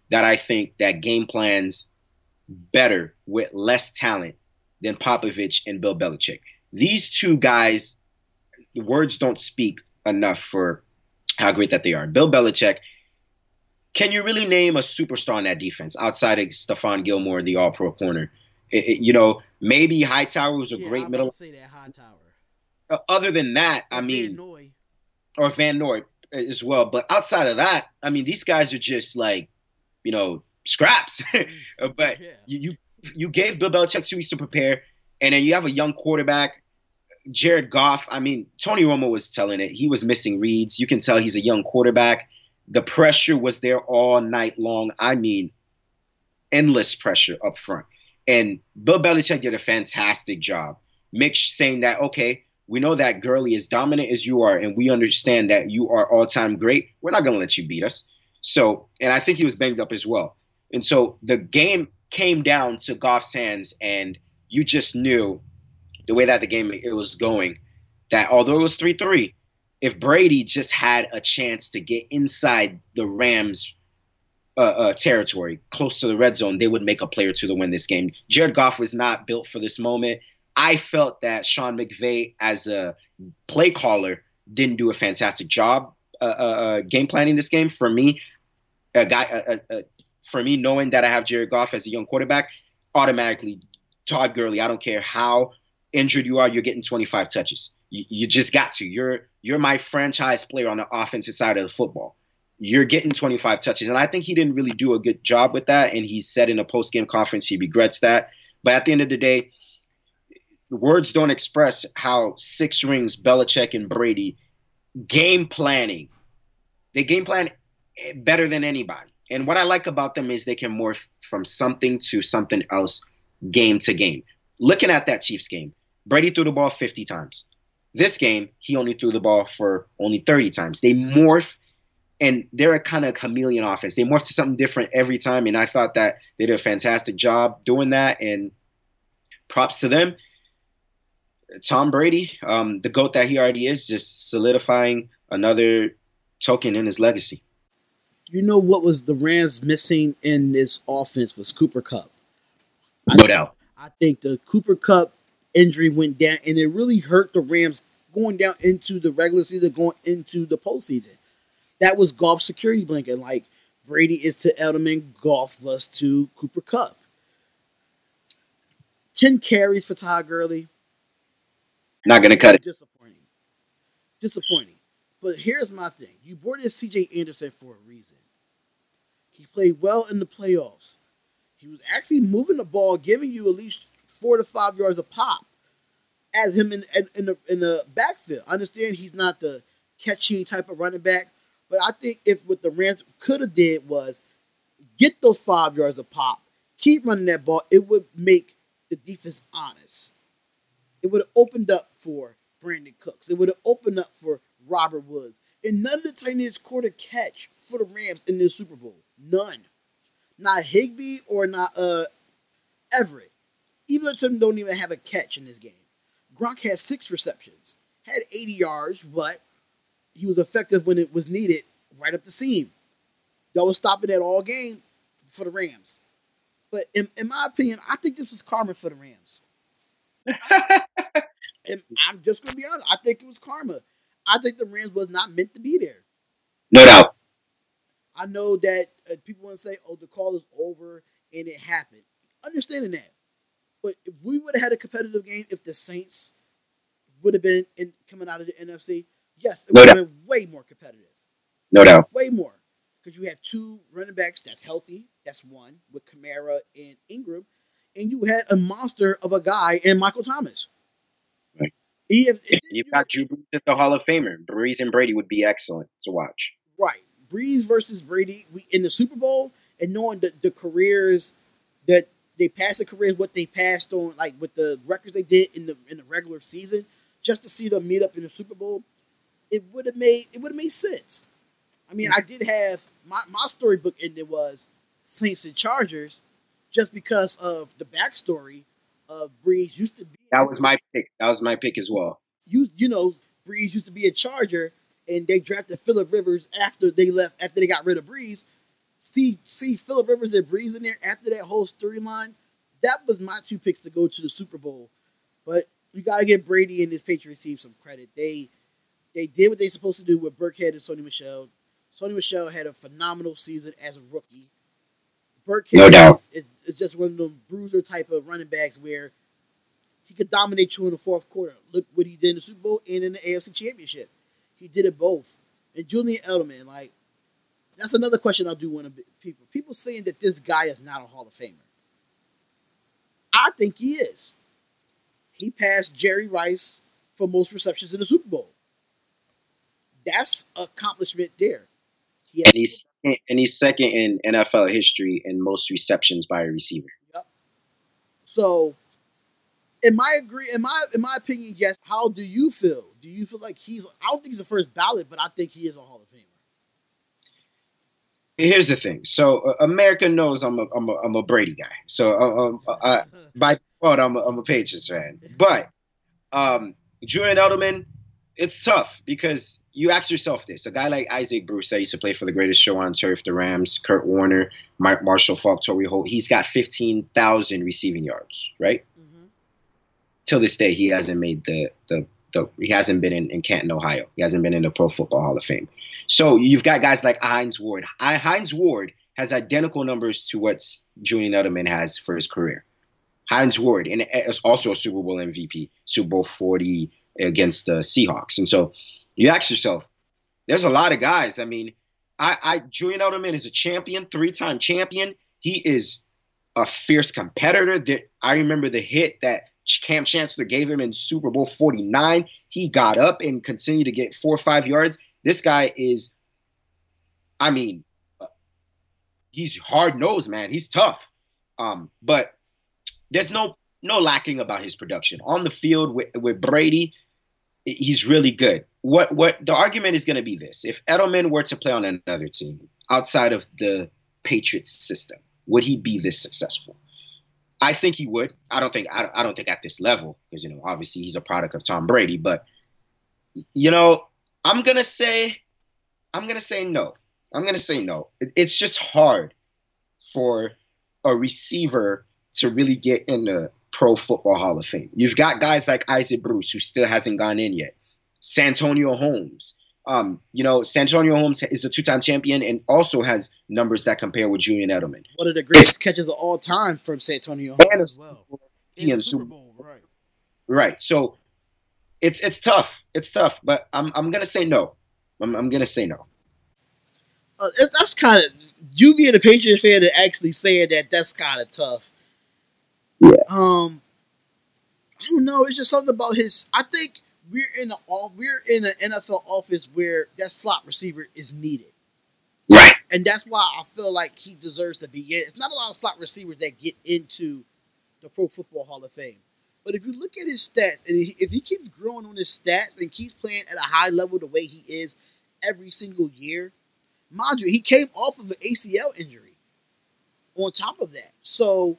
that I think that game plans better with less talent than Popovich and Bill Belichick. These two guys, words don't speak enough for how great that they are. Bill Belichick, can you really name a superstar on that defense outside of Stephon Gilmore, the All-Pro corner? Maybe Hightower was a great I'm about middle. to say that Hightower. Other than that, Or I mean, Van Noy. or Van Noy as well. But outside of that, I mean, these guys are just like, scraps. But Yeah. you gave Bill Belichick 2 weeks to prepare, and then you have a young quarterback, Jared Goff. I mean, Tony Romo was telling it. He was missing reads. You can tell he's a young quarterback. The pressure was there all night long. I mean, endless pressure up front. And Bill Belichick did a fantastic job. Mitch saying that, okay, we know that Gurley, as dominant as you are, and we understand that you are all-time great. We're not going to let you beat us. So, and I think he was banged up as well. And so the game came down to Goff's hands, and you just knew the way that the game it was going, that although it was 3-3, if Brady just had a chance to get inside the Rams territory, close to the red zone, they would make a play or two to win this game. Jared Goff was not built for this moment. I felt that Sean McVay, as a play caller, didn't do a fantastic job game planning this game. For me, knowing that I have Jared Goff as a young quarterback, automatically Todd Gurley. I don't care how injured you are, you're getting 25 touches. You just got to. You're my franchise player on the offensive side of the football. You're getting 25 touches. And I think he didn't really do a good job with that. And he said in a post-game conference he regrets that. But at the end of the day, words don't express how 6 rings Belichick and Brady game planning. They game plan better than anybody. And what I like about them is they can morph from something to something else game to game. Looking at that Chiefs game, Brady threw the ball 50 times. This game, he only threw the ball for only 30 times. They morph, and they're a kind of chameleon offense. They morph to something different every time, and I thought that they did a fantastic job doing that, and props to them. Tom Brady, the GOAT that he already is, just solidifying another token in his legacy. You know what was the Rams missing in this offense was Cooper Kupp. No doubt. I think the Cooper Kupp injury went down, and it really hurt the Rams going down into the regular season, going into the postseason. That was Goff's security blanket. Like Brady is to Edelman, Goff was to Cooper Kupp. 10 carries for Todd Gurley. Not going to cut it. Disappointing. But here's my thing. You brought in C.J. Anderson for a reason. He played well in the playoffs. He was actually moving the ball, giving you at least 4 to 5 yards a pop as him in the backfield. I understand he's not the catching type of running back, but I think if what the Rams could have did was get those 5 yards a pop, keep running that ball, it would make the defense honest. It would have opened up for Brandon Cooks. It would have opened up for Robert Woods. And none of the tight ends scored a catch for the Rams in this Super Bowl. None. Not Higbee or not Everett. Either of them don't even have a catch in this game. Gronk had 6 receptions. Had 80 yards, but he was effective when it was needed right up the seam. Y'all was stopping that all game for the Rams. But in my opinion, I think this was karma for the Rams. And I'm just going to be honest. I think it was karma. I think the Rams was not meant to be there. No doubt. I know that people want to say, oh, the call is over and it happened. Understanding that. But if we would have had a competitive game, if the Saints would have been coming out of the NFC, yes, it would have been way more competitive. No doubt. Way more. Because you have 2 running backs that's healthy. That's one with Kamara and Ingram. And you had a monster of a guy in Michael Thomas. Right. You've got Drew Brees as the Hall of Famer. Brees and Brady would be excellent to watch. Right. Brees versus Brady in the Super Bowl, and knowing the careers that they passed, the careers, what they passed on, like with the records they did in the regular season, just to see them meet up in the Super Bowl, it would have made sense. I mean, I did have my storybook ended was Saints and Chargers, just because of the backstory of Brees used to be. That was my pick. That was my pick as well. You know, Brees used to be a Charger, and they drafted Phillip Rivers after they got rid of Brees see Phillip Rivers and Breeze in there after that whole storyline. That was my two picks to go to the Super Bowl. But you gotta give Brady and his Patriots team some credit. They did what they supposed to do with Burkhead and Sony Michel. Sony Michel had a phenomenal season as a rookie. Burkhead No doubt. is just one of them bruiser type of running backs where he could dominate you in the fourth quarter. Look what he did in the Super Bowl and in the AFC Championship. He did it both. And Julian Edelman, like, that's another question I do want to people. People saying that this guy is not a Hall of Famer. I think he is. He passed Jerry Rice for most receptions in the Super Bowl. That's an accomplishment there. And he's second in NFL history in most receptions by a receiver. Yep. So, in my opinion, yes. How do you feel? Do you feel like I don't think he's the first ballot, but I think he is a Hall of Famer. Here's the thing. So America knows I'm a Brady guy. So by default, I'm a Patriots fan. But Julian Edelman, it's tough because you ask yourself this: a guy like Isaac Bruce that used to play for the greatest show on turf, the Rams, Kurt Warner, Marshall Faulk, Torrey Holt, he's got 15,000 receiving yards, right? Mm-hmm. Till this day, he hasn't made he hasn't been in Canton, Ohio. He hasn't been in the Pro Football Hall of Fame. So you've got guys like Hines Ward. Hines Ward has identical numbers to what Julian Edelman has for his career. Hines Ward, and is also a Super Bowl MVP, Super Bowl 40 against the Seahawks. And so you ask yourself, there's a lot of guys. I mean, Julian Edelman is a champion, 3-time champion. He is a fierce competitor. I remember the hit that Cam Chancellor gave him in Super Bowl 49. He got up and continued to get 4 or 5 yards. This guy is, I mean, he's hard-nosed, man. He's tough. But there's no lacking about his production. On the field with Brady, he's really good. What the argument is going to be this: if Edelman were to play on another team outside of the Patriots system, would he be this successful? I think he would. I don't think at this level, because obviously he's a product of Tom Brady. But I'm gonna say no. I'm gonna say no. It's just hard for a receiver to really get in the Pro Football Hall of Fame. You've got guys like Isaac Bruce, who still hasn't gone in yet. Santonio Holmes. Santonio Holmes is a 2-time champion and also has numbers that compare with Julian Edelman. One of the greatest catches of all time from Santonio Holmes as well. In the Super Bowl, right? Right. So it's tough. It's tough, but I'm gonna say no. I'm gonna say no. That's kind of you being a Patriots fan and actually saying that's kind of tough. Yeah. I don't know. It's just something about his. I think we're in an NFL office where that slot receiver is needed. Right. And that's why I feel like he deserves to be in. It's not a lot of slot receivers that get into the Pro Football Hall of Fame. But if you look at his stats, and if he keeps growing on his stats and keeps playing at a high level the way he is every single year, mind you, he came off of an ACL injury on top of that. So,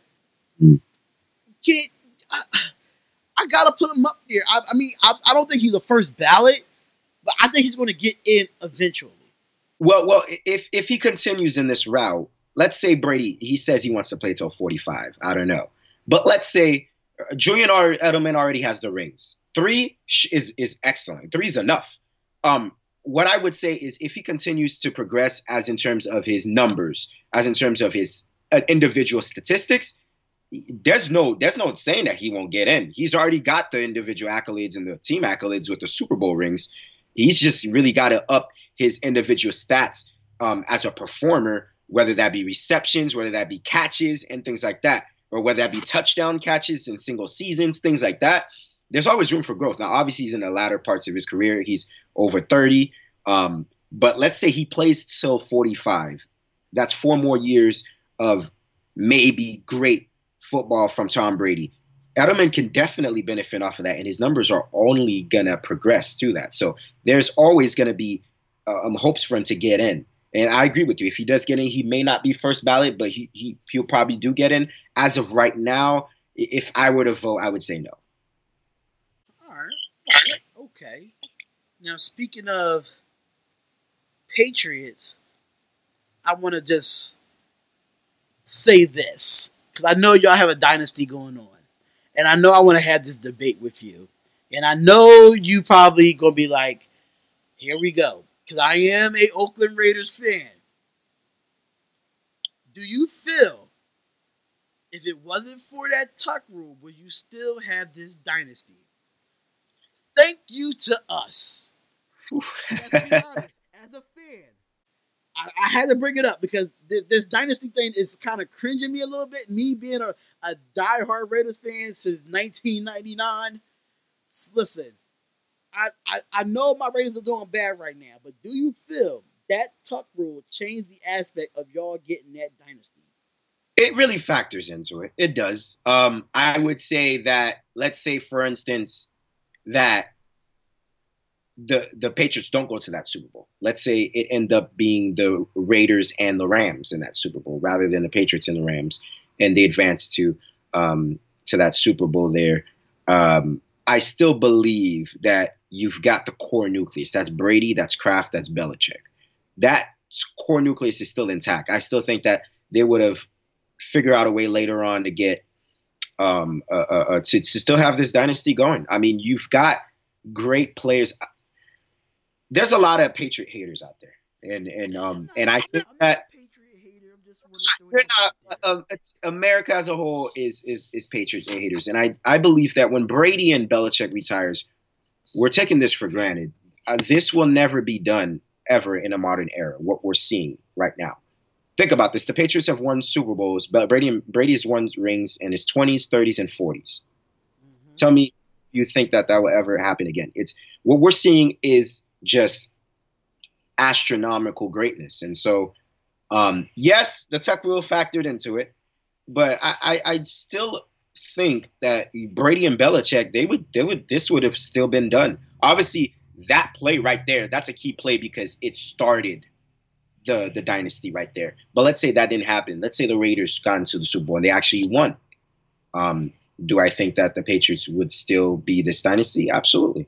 I gotta put him up there. I mean, I don't think he's the first ballot, but I think he's going to get in eventually. Well, if he continues in this route, let's say Brady, he says he wants to play till 45. I don't know, but let's say Julian Edelman already has the rings. 3 is excellent. 3 is enough. What I would say is if he continues to progress as in terms of his numbers, as in terms of his individual statistics, there's no saying that he won't get in. He's already got the individual accolades and the team accolades with the Super Bowl rings. He's just really got to up his individual stats as a performer, whether that be receptions, whether that be catches and things like that, or whether that be touchdown catches in single seasons, things like that. There's always room for growth. Now, obviously, he's in the latter parts of his career. He's over 30. But let's say he plays till 45. That's 4 more years of maybe great football from Tom Brady. Edelman can definitely benefit off of that, and his numbers are only going to progress through that. So there's always going to be hopes for him to get in. And I agree with you. If he does get in, he may not be first ballot, but he'll probably do get in. As of right now, if I were to vote, I would say no. All right. Okay. Now, speaking of Patriots, I want to just say this because I know y'all have a dynasty going on, and I know I want to have this debate with you, and I know you probably gonna be like, "Here we go," because I am a Oakland Raiders fan. Do you feel if it wasn't for that tuck rule, would you still have this dynasty? Thank you to us. Let's be honest, as a fan, I had to bring it up because this dynasty thing is kind of cringing me a little bit. Me being a diehard Raiders fan since 1999. Listen, I know my Raiders are doing bad right now, but do you feel that tuck rule changed the aspect of y'all getting that dynasty? It really factors into it. It does. I would say that, let's say, for instance, that the Patriots don't go to that Super Bowl. Let's say it end up being the Raiders and the Rams in that Super Bowl rather than the Patriots and the Rams, and they advance to that Super Bowl there. I still believe that you've got the core nucleus. That's Brady, that's Kraft, that's Belichick. That core nucleus is still intact. I still think that they would have figured out a way later on to get to still have this dynasty going. I mean, you've got great players. There's a lot of Patriot haters out there, and I think that you're not. America as a whole is Patriot haters, and I believe that when Brady and Belichick retires, we're taking this for granted. This will never be done ever in a modern era. What we're seeing right now. Think about this: the Patriots have won Super Bowls, but Brady has won rings in his 20s, 30s, and 40s. Mm-hmm. Tell me, you think that will ever happen again? It's what we're seeing is just astronomical greatness, and so yes, the tuck rule factored into it, but I still think that Brady and Belichick this would have still been done. Obviously, that play right there, that's a key play because it started the dynasty right there. But let's say that didn't happen. Let's say the Raiders got into the Super Bowl and they actually won. Do I think that the Patriots would still be this dynasty? Absolutely.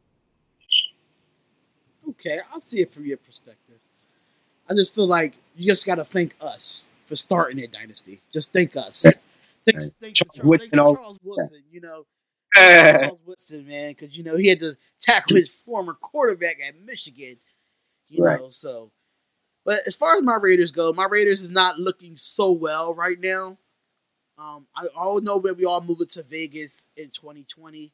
Okay, I'll see it from your perspective. I just feel like you just got to thank us for starting that dynasty. Just thank us. Thank Charles Woodson, Charles Woodson, man, because, he had to tackle his former quarterback at Michigan, so. But as far as my Raiders go, my Raiders is not looking so well right now. I all know that we all moved to Vegas in 2020.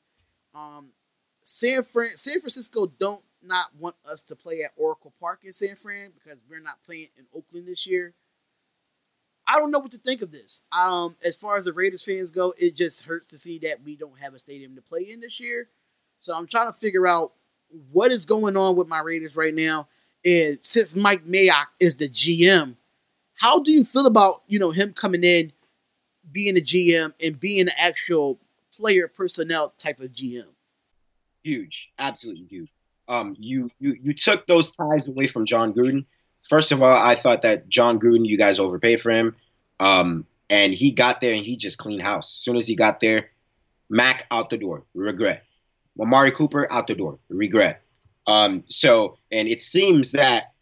San Francisco don't not want us to play at Oracle Park in San Fran because we're not playing in Oakland this year. I don't know what to think of this. As far as the Raiders fans go, it just hurts to see that we don't have a stadium to play in this year. So I'm trying to figure out what is going on with my Raiders right now. And since Mike Mayock is the GM, how do you feel about, him coming in, being a GM, and being an actual player personnel type of GM? Huge. Absolutely huge. You took those ties away from John Gruden. First of all, I thought that John Gruden, you guys overpaid for him. And he got there and he just cleaned house. As soon as he got there, Mac out the door, regret. Amari Cooper out the door, regret. And it seems that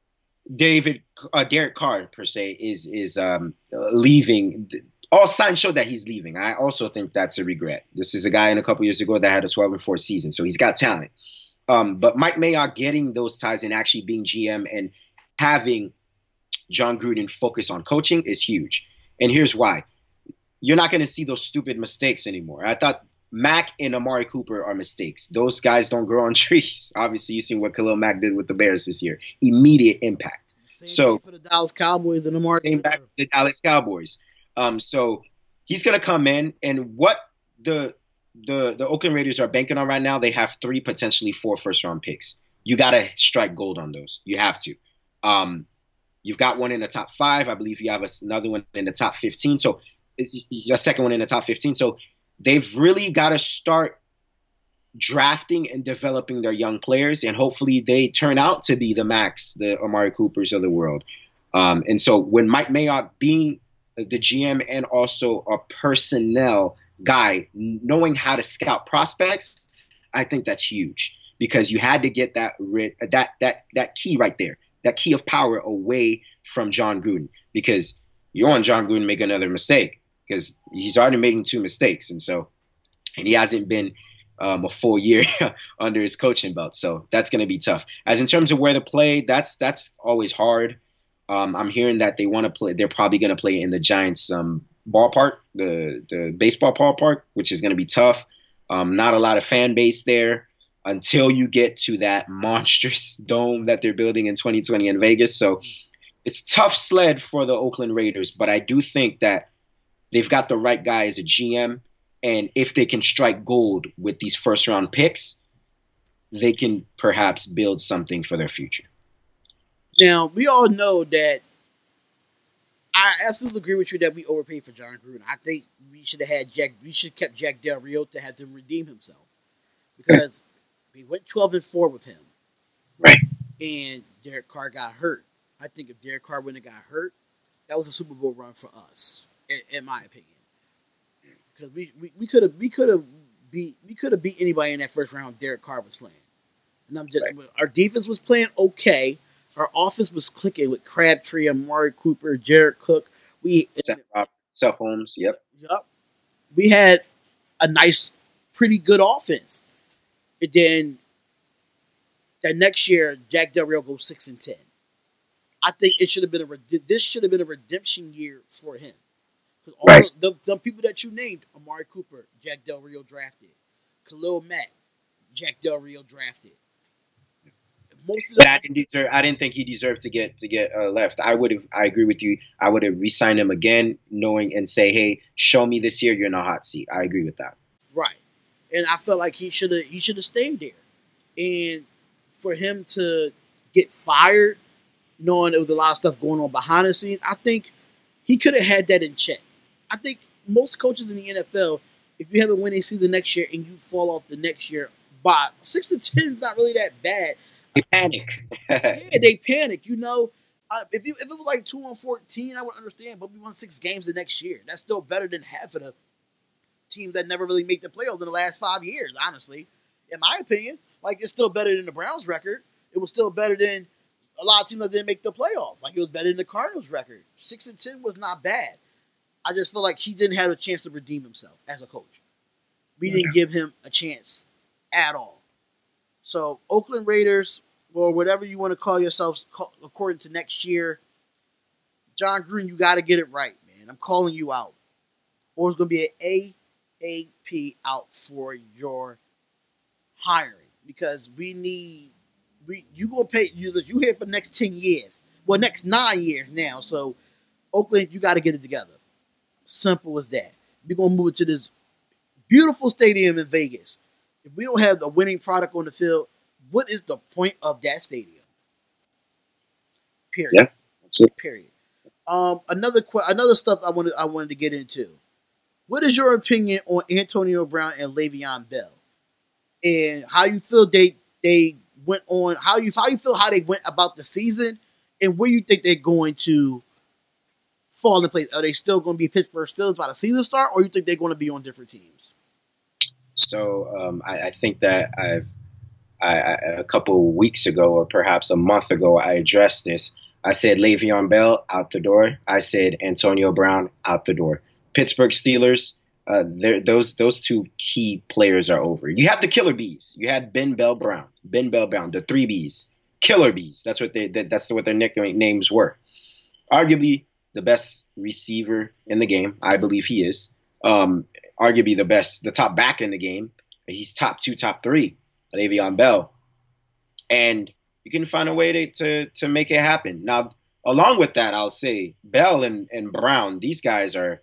Derek Carr per se is leaving. All signs show that he's leaving. I also think that's a regret. This is a guy in a couple years ago that had a 12-4 season, so he's got talent. But Mike Mayock getting those ties and actually being GM and having John Gruden focus on coaching is huge. And here's why. You're not going to see those stupid mistakes anymore. I thought Mac and Amari Cooper are mistakes. Those guys don't grow on trees. Obviously, you've seen what Khalil Mack did with the Bears this year. Immediate impact. Same for the Dallas Cowboys and Amari Cooper. Same back to the Dallas Cowboys. So he's going to come in, and what the Oakland Raiders are banking on right now, they have 3, potentially 4 first-round picks. You got to strike gold on those. You have to. You've got one in the top 5. I believe you have another one in the top 15. So a second one in the top 15. So they've really got to start drafting and developing their young players, and hopefully they turn out to be the Max, the Amari Coopers of the world. And so when Mike Mayock being the GM and also a personnel guy, knowing how to scout prospects, I think that's huge because you had to get that key right there. that key of power away from John Gruden, because you don't want John Gruden to make another mistake, because he's already making 2 mistakes, and he hasn't been a full year under his coaching belt. So that's going to be tough. As in terms of where to play, that's always hard. I'm hearing that they want to play. They're probably going to play in the Giants' ballpark, the baseball ballpark, which is going to be tough. Not a lot of fan base there until you get to that monstrous dome that they're building in 2020 in Vegas. So it's tough sled for the Oakland Raiders, but I do think that they've got the right guy as a GM. And if they can strike gold with these first-round picks, they can perhaps build something for their future. Now, we all know that I absolutely agree with you that we overpaid for John Gruden. I think we should have kept Jack Del Rio to have him redeem himself, because we went 12-4 with him, right? And Derek Carr got hurt. I think if Derek Carr wouldn't have got hurt, that was a Super Bowl run for us, in my opinion. Because we could have beat anybody in that first round Derek Carr was playing. And our defense was playing okay. Our offense was clicking with Crabtree, Amari Cooper, Jared Cook. Seth Holmes, yep. We had a nice, pretty good offense. And then that next year, Jack Del Rio goes 6-10. I think this should have been a redemption year for him. Because all the people that you named, Amari Cooper, Jack Del Rio drafted. Khalil Mack, Jack Del Rio drafted. But I didn't think he deserved to get left. I agree with you. I would have re-signed him again, knowing and say, hey, show me this year you're in a hot seat. I agree with that. Right. And I felt like he should have stayed there. And for him to get fired, knowing there was a lot of stuff going on behind the scenes, I think he could have had that in check. I think most coaches in the NFL, if you have a winning season next year and you fall off the next year, by 6-10 is not really that bad. They panic. Yeah, they panic. If it was like 2-14, I would understand. But we won 6 games the next year. That's still better than half of the teams that never really make the playoffs in the last 5 years. Honestly, in my opinion, like it's still better than the Browns' record. It was still better than a lot of teams that didn't make the playoffs. Like it was better than the Cardinals' record. 6-10 was not bad. I just feel like he didn't have a chance to redeem himself as a coach. We didn't give him a chance at all. So Oakland Raiders, or whatever you want to call yourselves, according to next year, John Gruden, you got to get it right, man. I'm calling you out. Or it's going to be an AAP out for your hiring, because you going to pay, you here for the next 10 years. Well, next 9 years now. So Oakland, you got to get it together. Simple as that. We're going to move it to this beautiful stadium in Vegas. If we don't have a winning product on the field, what is the point of that stadium? Period. Yeah, that's it. Period. Another stuff I wanted to get into. What is your opinion on Antonio Brown and Le'Veon Bell, and how you feel they went on? How you feel how they went about the season, and where you think they're going to fall in place? Are they still going to be Pittsburgh Steelers by the season start, or you think they're going to be on different teams? So I think that a couple of weeks ago, or perhaps a month ago, I addressed this. I said Le'Veon Bell out the door. I said Antonio Brown out the door. Pittsburgh Steelers, those 2 key players are over. You have the killer bees. You had Ben Bell Brown, the 3 Bs, killer bees. That's what their nicknames were. Arguably the best receiver in the game. I believe he is. Arguably the top back in the game. He's top 2, top 3, Le'Veon Bell. And you can find a way to make it happen. Now, along with that, I'll say Bell and Brown, these guys are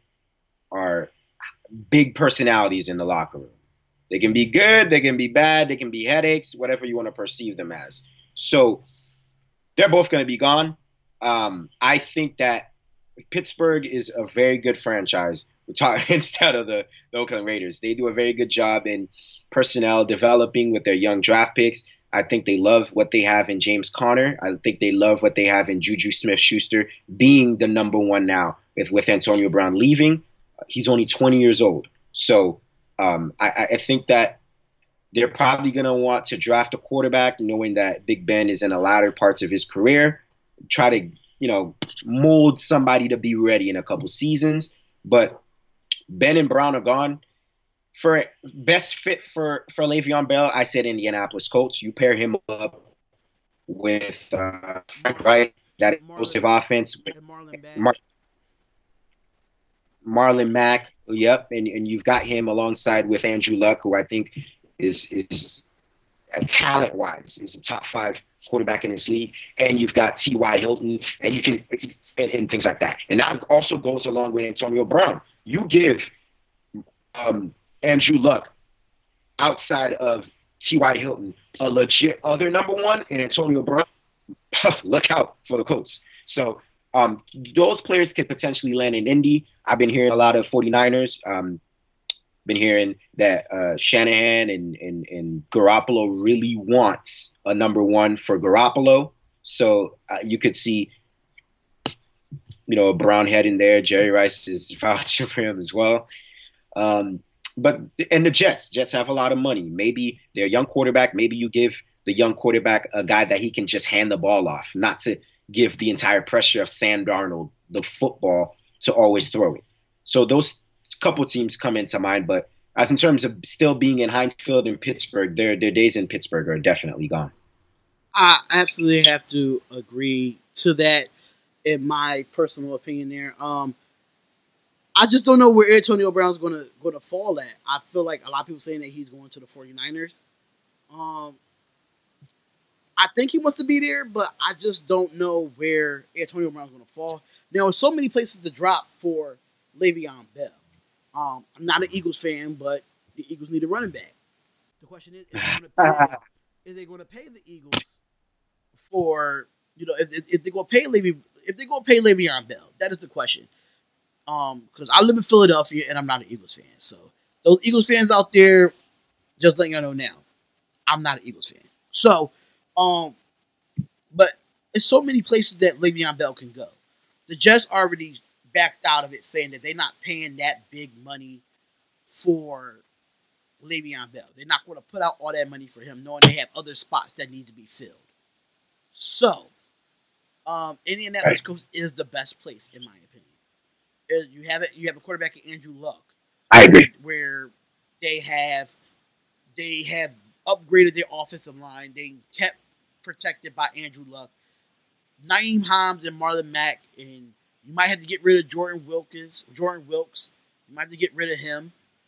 big personalities in the locker room. They can be good, they can be bad, they can be headaches, whatever you want to perceive them as. So they're both going to be gone. I think that Pittsburgh is a very good franchise. Instead of the Oakland Raiders. They do a very good job in personnel developing with their young draft picks. I think they love what they have in James Conner. I think they love what they have in Juju Smith-Schuster being the number 1 now. With Antonio Brown leaving, he's only 20 years old. So I think that they're probably going to want to draft a quarterback, knowing that Big Ben is in the latter parts of his career. try to, mold somebody to be ready in a couple seasons. But Ben and Brown are gone. For best fit for Le'Veon Bell, I said Indianapolis Colts. You pair him up with Frank Wright, that explosive offense. Marlon Mack, yep, and you've got him alongside with Andrew Luck, who I think is talent-wise is a top 5 quarterback in this league, and you've got T.Y. Hilton, and you can and things like that. And that also goes along with Antonio Brown. You give Andrew Luck outside of T.Y. Hilton a legit other number one, and Antonio Brown, look out for the Colts. So those players could potentially land in Indy. I've been hearing a lot of 49ers. Been hearing that Shanahan and Garoppolo really wants a number one for Garoppolo. So you could see, a Brown head in there. Jerry Rice is vouching for him as well. But the Jets have a lot of money. Maybe they're a young quarterback. Maybe you give the young quarterback a guy that he can just hand the ball off, not to give the entire pressure of Sam Darnold the football to always throw it. So those couple teams come into mind, but as in terms of still being in Heinz Field in Pittsburgh, their days in Pittsburgh are definitely gone. I absolutely have to agree to that, in my personal opinion. There, I just don't know where Antonio Brown's going to fall at. I feel like a lot of people saying that he's going to the 49ers. I think he wants to be there, but I just don't know where Antonio Brown's going to fall. There are so many places to drop for Le'Veon Bell. I'm not an Eagles fan, but the Eagles need a running back. The question is they going to pay the Eagles for, if they're going to pay Le'Veon Bell? That is the question. Because I live in Philadelphia and I'm not an Eagles fan. So those Eagles fans out there, just letting you know now, I'm not an Eagles fan. So, but there's so many places that Le'Veon Bell can go. The Jets already backed out of it, saying that they're not paying that big money for Le'Veon Bell. They're not going to put out all that money for him, knowing they have other spots that need to be filled. So, Indianapolis Colts is the best place, in my opinion. You have a quarterback in Andrew Luck. I agree. Where they have upgraded their offensive line. They kept protected by Andrew Luck. Nyheim Hines and Marlon Mack, and you might have to get rid of Jordan Wilkes. You might have to get rid of him.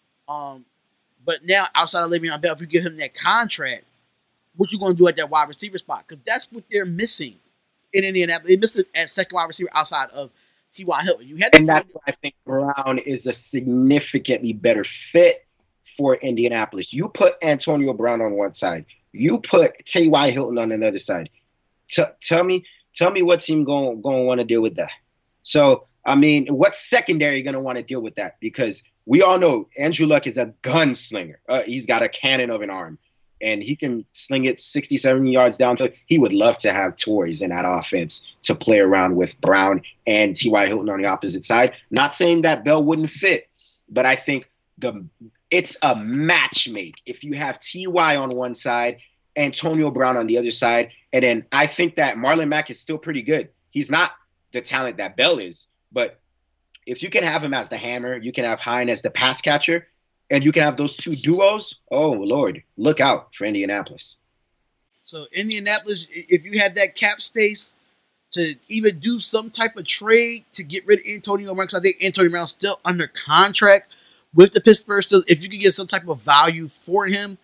But now, outside of Le'Veon Bell, if you give him that contract, what you going to do at that wide receiver spot? Because that's what they're missing in Indianapolis. They missed it at second wide receiver outside of T.Y. Hilton. And that's why I think Brown is a significantly better fit for Indianapolis. You put Antonio Brown on one side. You put T.Y. Hilton on another side. Tell me what team going to want to deal with that. So, I mean, what secondary going to want to deal with that? Because we all know Andrew Luck is a gunslinger. He's got a cannon of an arm, and he can sling it 60, 70 yards down. He would love to have toys in that offense to play around with Brown and T.Y. Hilton on the opposite side. Not saying that Bell wouldn't fit, but I think it's a match make. If you have T.Y. on one side, Antonio Brown on the other side, and then I think that Marlon Mack is still pretty good. He's not the talent that Bell is, but if you can have him as the hammer, you can have Hine as the pass catcher, and you can have those two duos, oh, Lord, look out for Indianapolis. So Indianapolis, if you have that cap space to even do some type of trade to get rid of Antonio Brown, because I think Antonio Brown's still under contract with the Pittsburgh Steelers, if you can get some type of value for him,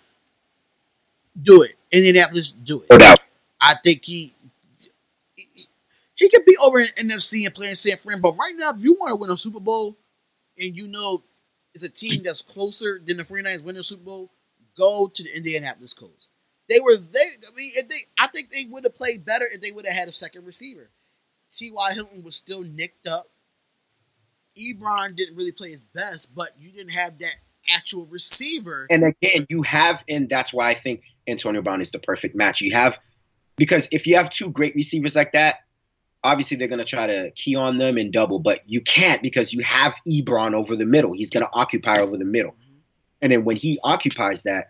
do it. Indianapolis, do it. No doubt. I think he could be over in NFC and play in San Fran, but right now, if you want to win a Super Bowl and you know it's a team that's closer than the 49ers winning the Super Bowl, go to the Indianapolis Colts. I think they would have played better if they would have had a second receiver. T.Y. Hilton was still nicked up. Ebron didn't really play his best, but you didn't have that actual receiver. And again, and that's why I think Antonio Brown is the perfect match. Because if you have two great receivers like that, obviously they're going to try to key on them and double, but you can't because you have Ebron over the middle. He's going to occupy over the middle. And then when he occupies that,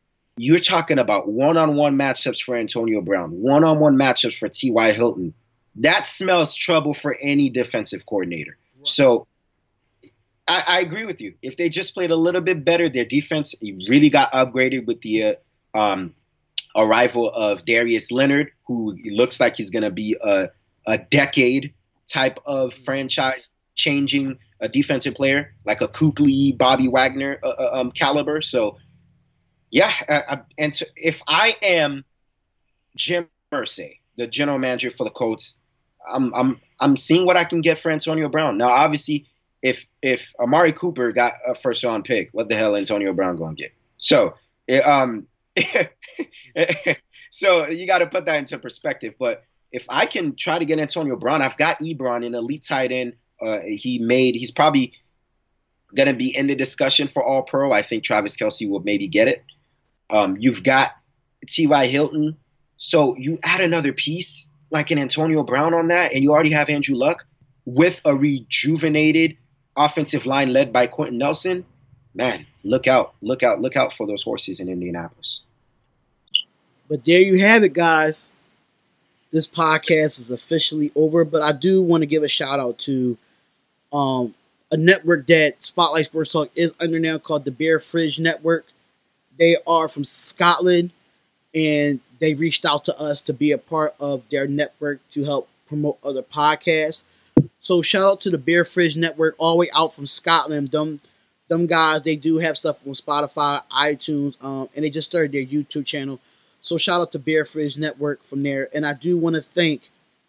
you're talking about one-on-one matchups for Antonio Brown, one-on-one matchups for T.Y. Hilton. that smells trouble for any defensive coordinator. Right. So I agree with you. If they just played a little bit better, their defense really got upgraded with the arrival of Darius Leonard, who looks like he's going to be a decade type of franchise-changing defensive player, like a Kuechly, Bobby Wagner caliber. So, yeah, if I am Jim Irsay, the general manager for the Colts, I'm seeing what I can get for Antonio Brown. Now, obviously, if Amari Cooper got a first-round pick, what the hell Antonio Brown going to get? So, so you got to put that into perspective. But if I can try to get Antonio Brown, I've got Ebron, an elite tight end. He's probably going to be in the discussion for All-Pro. I think Travis Kelce will maybe get it. You've got T.Y. Hilton. So you add another piece like an Antonio Brown on that, and you already have Andrew Luck with a rejuvenated offensive line led by Quentin Nelson. Man, look out for those horses in Indianapolis. But there you have it, guys. This podcast is officially over, but I do want to give a shout out to a network that Spotlight Sports Talk is under now called the Bear Fridge Network. They are from Scotland, and they reached out to us to be a part of their network to help promote other podcasts. So shout out to the Bear Fridge Network, all the way out from Scotland. Them guys, they do have stuff on Spotify, iTunes, and they just started their YouTube channel. So shout out to Bear Fridge Network from there. And I do want to thank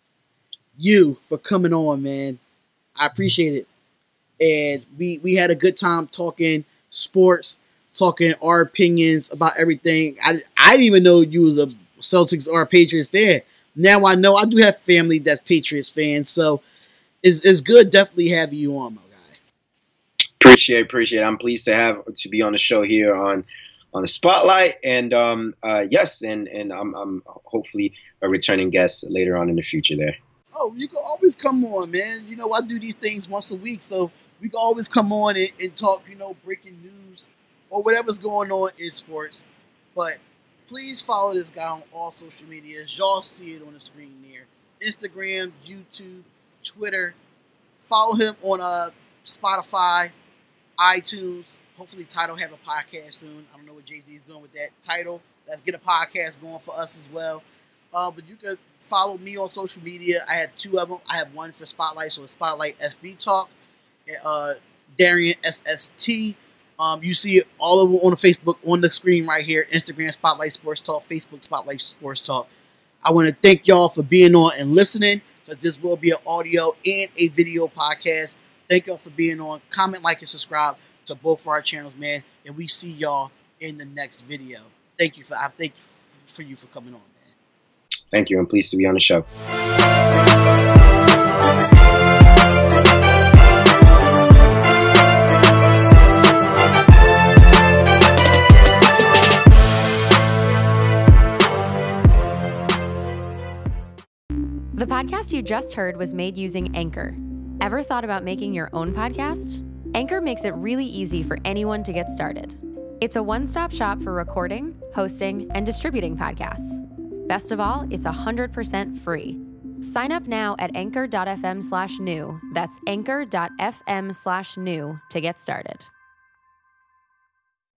you for coming on, man. I appreciate it. And we had a good time talking sports, talking our opinions about everything. I didn't even know you was a Celtics or a Patriots fan. Now I know. I do have family that's Patriots fans, so it's good definitely having you on, my guy. Appreciate it. I'm pleased to be on the show here on the Spotlight, and yes, and I'm hopefully a returning guest later on in the future there. Oh, you can always come on, man. You know, I do these things once a week, so we can always come on and talk, breaking news or whatever's going on in sports. But please follow this guy on all social media. Y'all see it on the screen there. Instagram, YouTube, Twitter. Follow him on Spotify, iTunes. Hopefully Tidal have a podcast soon. I don't know what Jay-Z is doing with that. Tidal, let's get a podcast going for us as well. But you can follow me on social media. I have two of them. I have one for Spotlight, so it's Spotlight FB Talk. Darian SST. You see all of them on the Facebook on the screen right here. Instagram Spotlight Sports Talk, Facebook Spotlight Sports Talk. I want to thank y'all for being on and listening, because this will be an audio and a video podcast. Thank y'all for being on. Comment, like, and subscribe to both of our channels, man. And we see y'all in the next video. Thank you for coming on, man. Thank you. I'm pleased to be on the show. The podcast you just heard was made using Anchor. Ever thought about making your own podcast? Anchor makes it really easy for anyone to get started. It's a one-stop shop for recording, hosting, and distributing podcasts. Best of all, it's 100% free. Sign up now at anchor.fm/new. That's anchor.fm/new to get started.